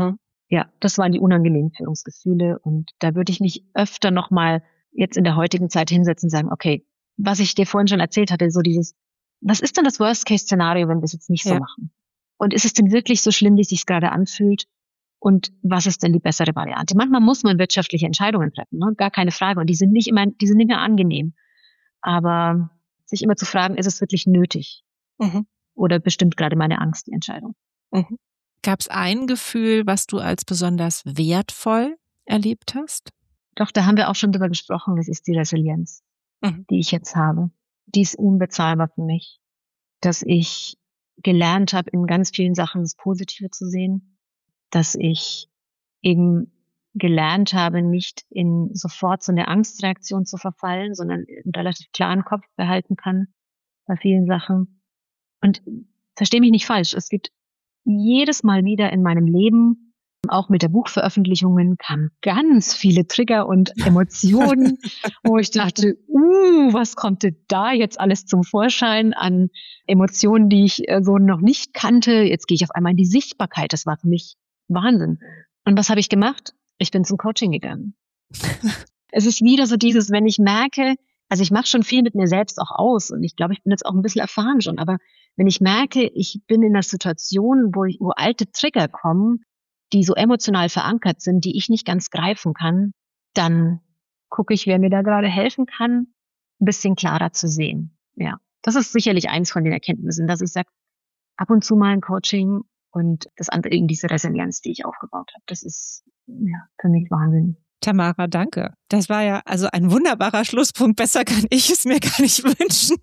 Ja, das waren die unangenehmen Führungsgefühle und da würde ich mich öfter nochmal jetzt in der heutigen Zeit hinsetzen und sagen, okay, was ich dir vorhin schon erzählt hatte, so dieses, was ist denn das Worst-Case-Szenario, wenn wir es jetzt nicht so machen? Und ist es denn wirklich so schlimm, wie es sich gerade anfühlt? Und was ist denn die bessere Variante? Manchmal muss man wirtschaftliche Entscheidungen treffen, ne? Gar keine Frage. Und die sind nicht mehr angenehm. Aber sich immer zu fragen, ist es wirklich nötig? Oder bestimmt gerade meine Angst die Entscheidung? Gab es ein Gefühl, was du als besonders wertvoll erlebt hast? Doch, da haben wir auch schon drüber gesprochen. Das ist die Resilienz, die ich jetzt habe. Die ist unbezahlbar für mich, dass ich gelernt habe, in ganz vielen Sachen das Positive zu sehen, dass ich eben gelernt habe, nicht in sofort so eine Angstreaktion zu verfallen, sondern einen relativ klaren Kopf behalten kann bei vielen Sachen. Und verstehe mich nicht falsch, es gibt jedes Mal wieder in meinem Leben, auch mit der Buchveröffentlichungen, kamen ganz viele Trigger und Emotionen, wo ich dachte, was kommt denn da jetzt alles zum Vorschein an Emotionen, die ich so noch nicht kannte. Jetzt gehe ich auf einmal in die Sichtbarkeit. Das war für mich Wahnsinn. Und was habe ich gemacht? Ich bin zum Coaching gegangen. Es ist wieder so dieses, wenn ich merke, also ich mache schon viel mit mir selbst auch aus und ich glaube, ich bin jetzt auch ein bisschen erfahren schon, aber wenn ich merke, ich bin in einer Situation, wo alte Trigger kommen, die so emotional verankert sind, die ich nicht ganz greifen kann, dann gucke ich, wer mir da gerade helfen kann, ein bisschen klarer zu sehen. Ja, das ist sicherlich eins von den Erkenntnissen, dass ich sage, ab und zu mal ein Coaching und das andere eben diese Resilienz, die ich aufgebaut habe. Das ist für mich Wahnsinn. Tamara, danke. Das war ja also ein wunderbarer Schlusspunkt. Besser kann ich es mir gar nicht wünschen.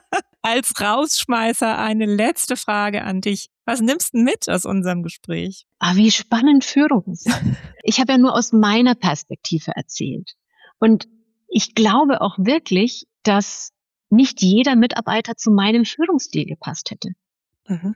Als Rausschmeißer eine letzte Frage an dich. Was nimmst du mit aus unserem Gespräch? Wie spannend Führung ist. Ich habe ja nur aus meiner Perspektive erzählt. Und ich glaube auch wirklich, dass nicht jeder Mitarbeiter zu meinem Führungsstil gepasst hätte. Mhm.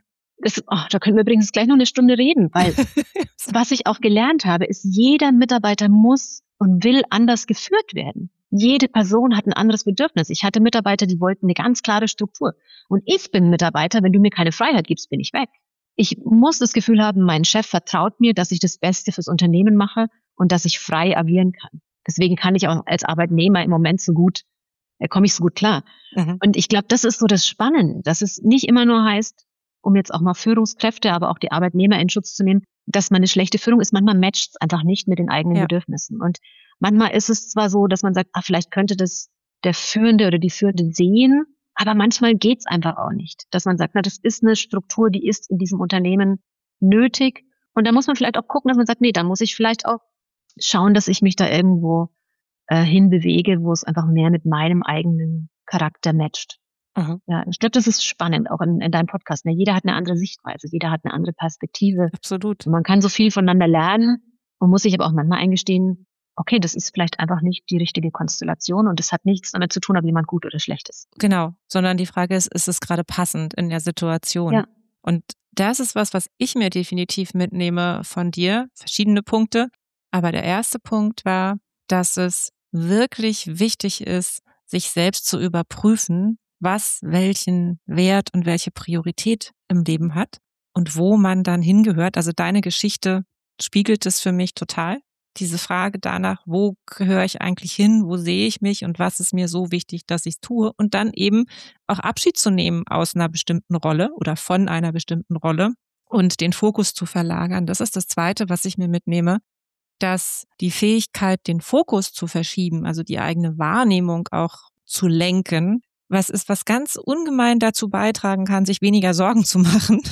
Da können wir übrigens gleich noch eine Stunde reden, weil was ich auch gelernt habe, ist, jeder Mitarbeiter muss und will anders geführt werden. Jede Person hat ein anderes Bedürfnis. Ich hatte Mitarbeiter, die wollten eine ganz klare Struktur. Und ich bin Mitarbeiter, wenn du mir keine Freiheit gibst, bin ich weg. Ich muss das Gefühl haben, mein Chef vertraut mir, dass ich das Beste fürs Unternehmen mache und dass ich frei agieren kann. Deswegen kann ich auch als Arbeitnehmer im Moment komme ich so gut klar. Mhm. Und ich glaube, das ist so das Spannende, dass es nicht immer nur heißt, um jetzt auch mal Führungskräfte, aber auch die Arbeitnehmer in Schutz zu nehmen, dass man eine schlechte Führung ist. Manchmal matcht es einfach nicht mit den eigenen Bedürfnissen. Und manchmal ist es zwar so, dass man sagt, vielleicht könnte das der Führende oder die Führende sehen, aber manchmal geht es einfach auch nicht. Dass man sagt, das ist eine Struktur, die ist in diesem Unternehmen nötig. Und da muss man vielleicht auch gucken, dass man sagt, da muss ich vielleicht auch schauen, dass ich mich da irgendwo hinbewege, wo es einfach mehr mit meinem eigenen Charakter matcht. Mhm. Ja, ich glaube, das ist spannend, auch in deinem Podcast. Jeder hat eine andere Sichtweise, jeder hat eine andere Perspektive. Absolut. Und man kann so viel voneinander lernen und muss sich aber auch manchmal eingestehen, okay, das ist vielleicht einfach nicht die richtige Konstellation und das hat nichts damit zu tun, ob jemand gut oder schlecht ist. Genau, sondern die Frage ist es gerade passend in der Situation? Ja. Und das ist was ich mir definitiv mitnehme von dir, verschiedene Punkte. Aber der erste Punkt war, dass es wirklich wichtig ist, sich selbst zu überprüfen, was welchen Wert und welche Priorität im Leben hat und wo man dann hingehört. Also deine Geschichte spiegelt es für mich total. Diese Frage danach, wo gehöre ich eigentlich hin, wo sehe ich mich und was ist mir so wichtig, dass ich es tue und dann eben auch Abschied zu nehmen aus einer bestimmten Rolle oder von einer bestimmten Rolle und den Fokus zu verlagern. Das ist das Zweite, was ich mir mitnehme, dass die Fähigkeit, den Fokus zu verschieben, also die eigene Wahrnehmung auch zu lenken, was ist, was ganz ungemein dazu beitragen kann, sich weniger Sorgen zu machen.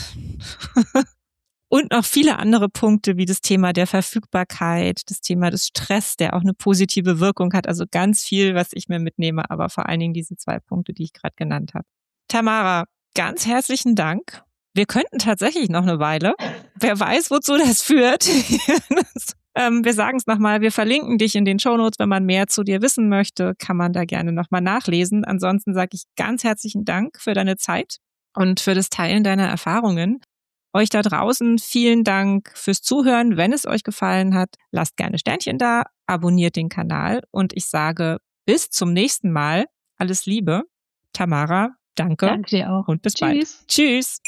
Und noch viele andere Punkte wie das Thema der Verfügbarkeit, das Thema des Stress, der auch eine positive Wirkung hat. Also ganz viel, was ich mir mitnehme, aber vor allen Dingen diese 2 Punkte, die ich gerade genannt habe. Tamara, ganz herzlichen Dank. Wir könnten tatsächlich noch eine Weile. Wer weiß, wozu das führt. Wir sagen es nochmal, wir verlinken dich in den Shownotes. Wenn man mehr zu dir wissen möchte, kann man da gerne nochmal nachlesen. Ansonsten sage ich ganz herzlichen Dank für deine Zeit und für das Teilen deiner Erfahrungen. Euch da draußen vielen Dank fürs Zuhören. Wenn es euch gefallen hat, lasst gerne Sternchen da, abonniert den Kanal und ich sage bis zum nächsten Mal. Alles Liebe. Tamara, danke. Danke dir auch. Und bis bald. Tschüss.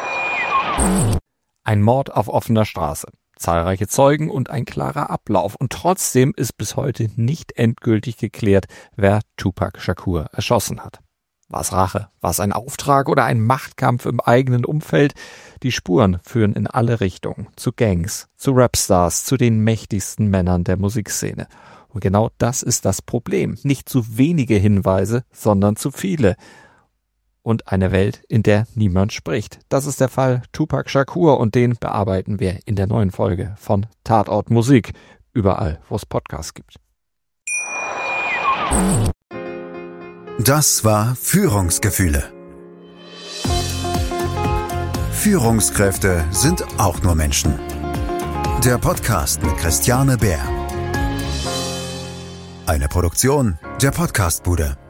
Ein Mord auf offener Straße. Zahlreiche Zeugen und ein klarer Ablauf. Und trotzdem ist bis heute nicht endgültig geklärt, wer Tupac Shakur erschossen hat. War es Rache? War es ein Auftrag oder ein Machtkampf im eigenen Umfeld? Die Spuren führen in alle Richtungen. Zu Gangs, zu Rapstars, zu den mächtigsten Männern der Musikszene. Und genau das ist das Problem. Nicht zu wenige Hinweise, sondern zu viele. Und eine Welt, in der niemand spricht. Das ist der Fall Tupac Shakur und den bearbeiten wir in der neuen Folge von Tatort Musik. Überall, wo es Podcasts gibt. Das war Führungsgefühle. Führungskräfte sind auch nur Menschen. Der Podcast mit Christiane Bär. Eine Produktion der Podcastbude.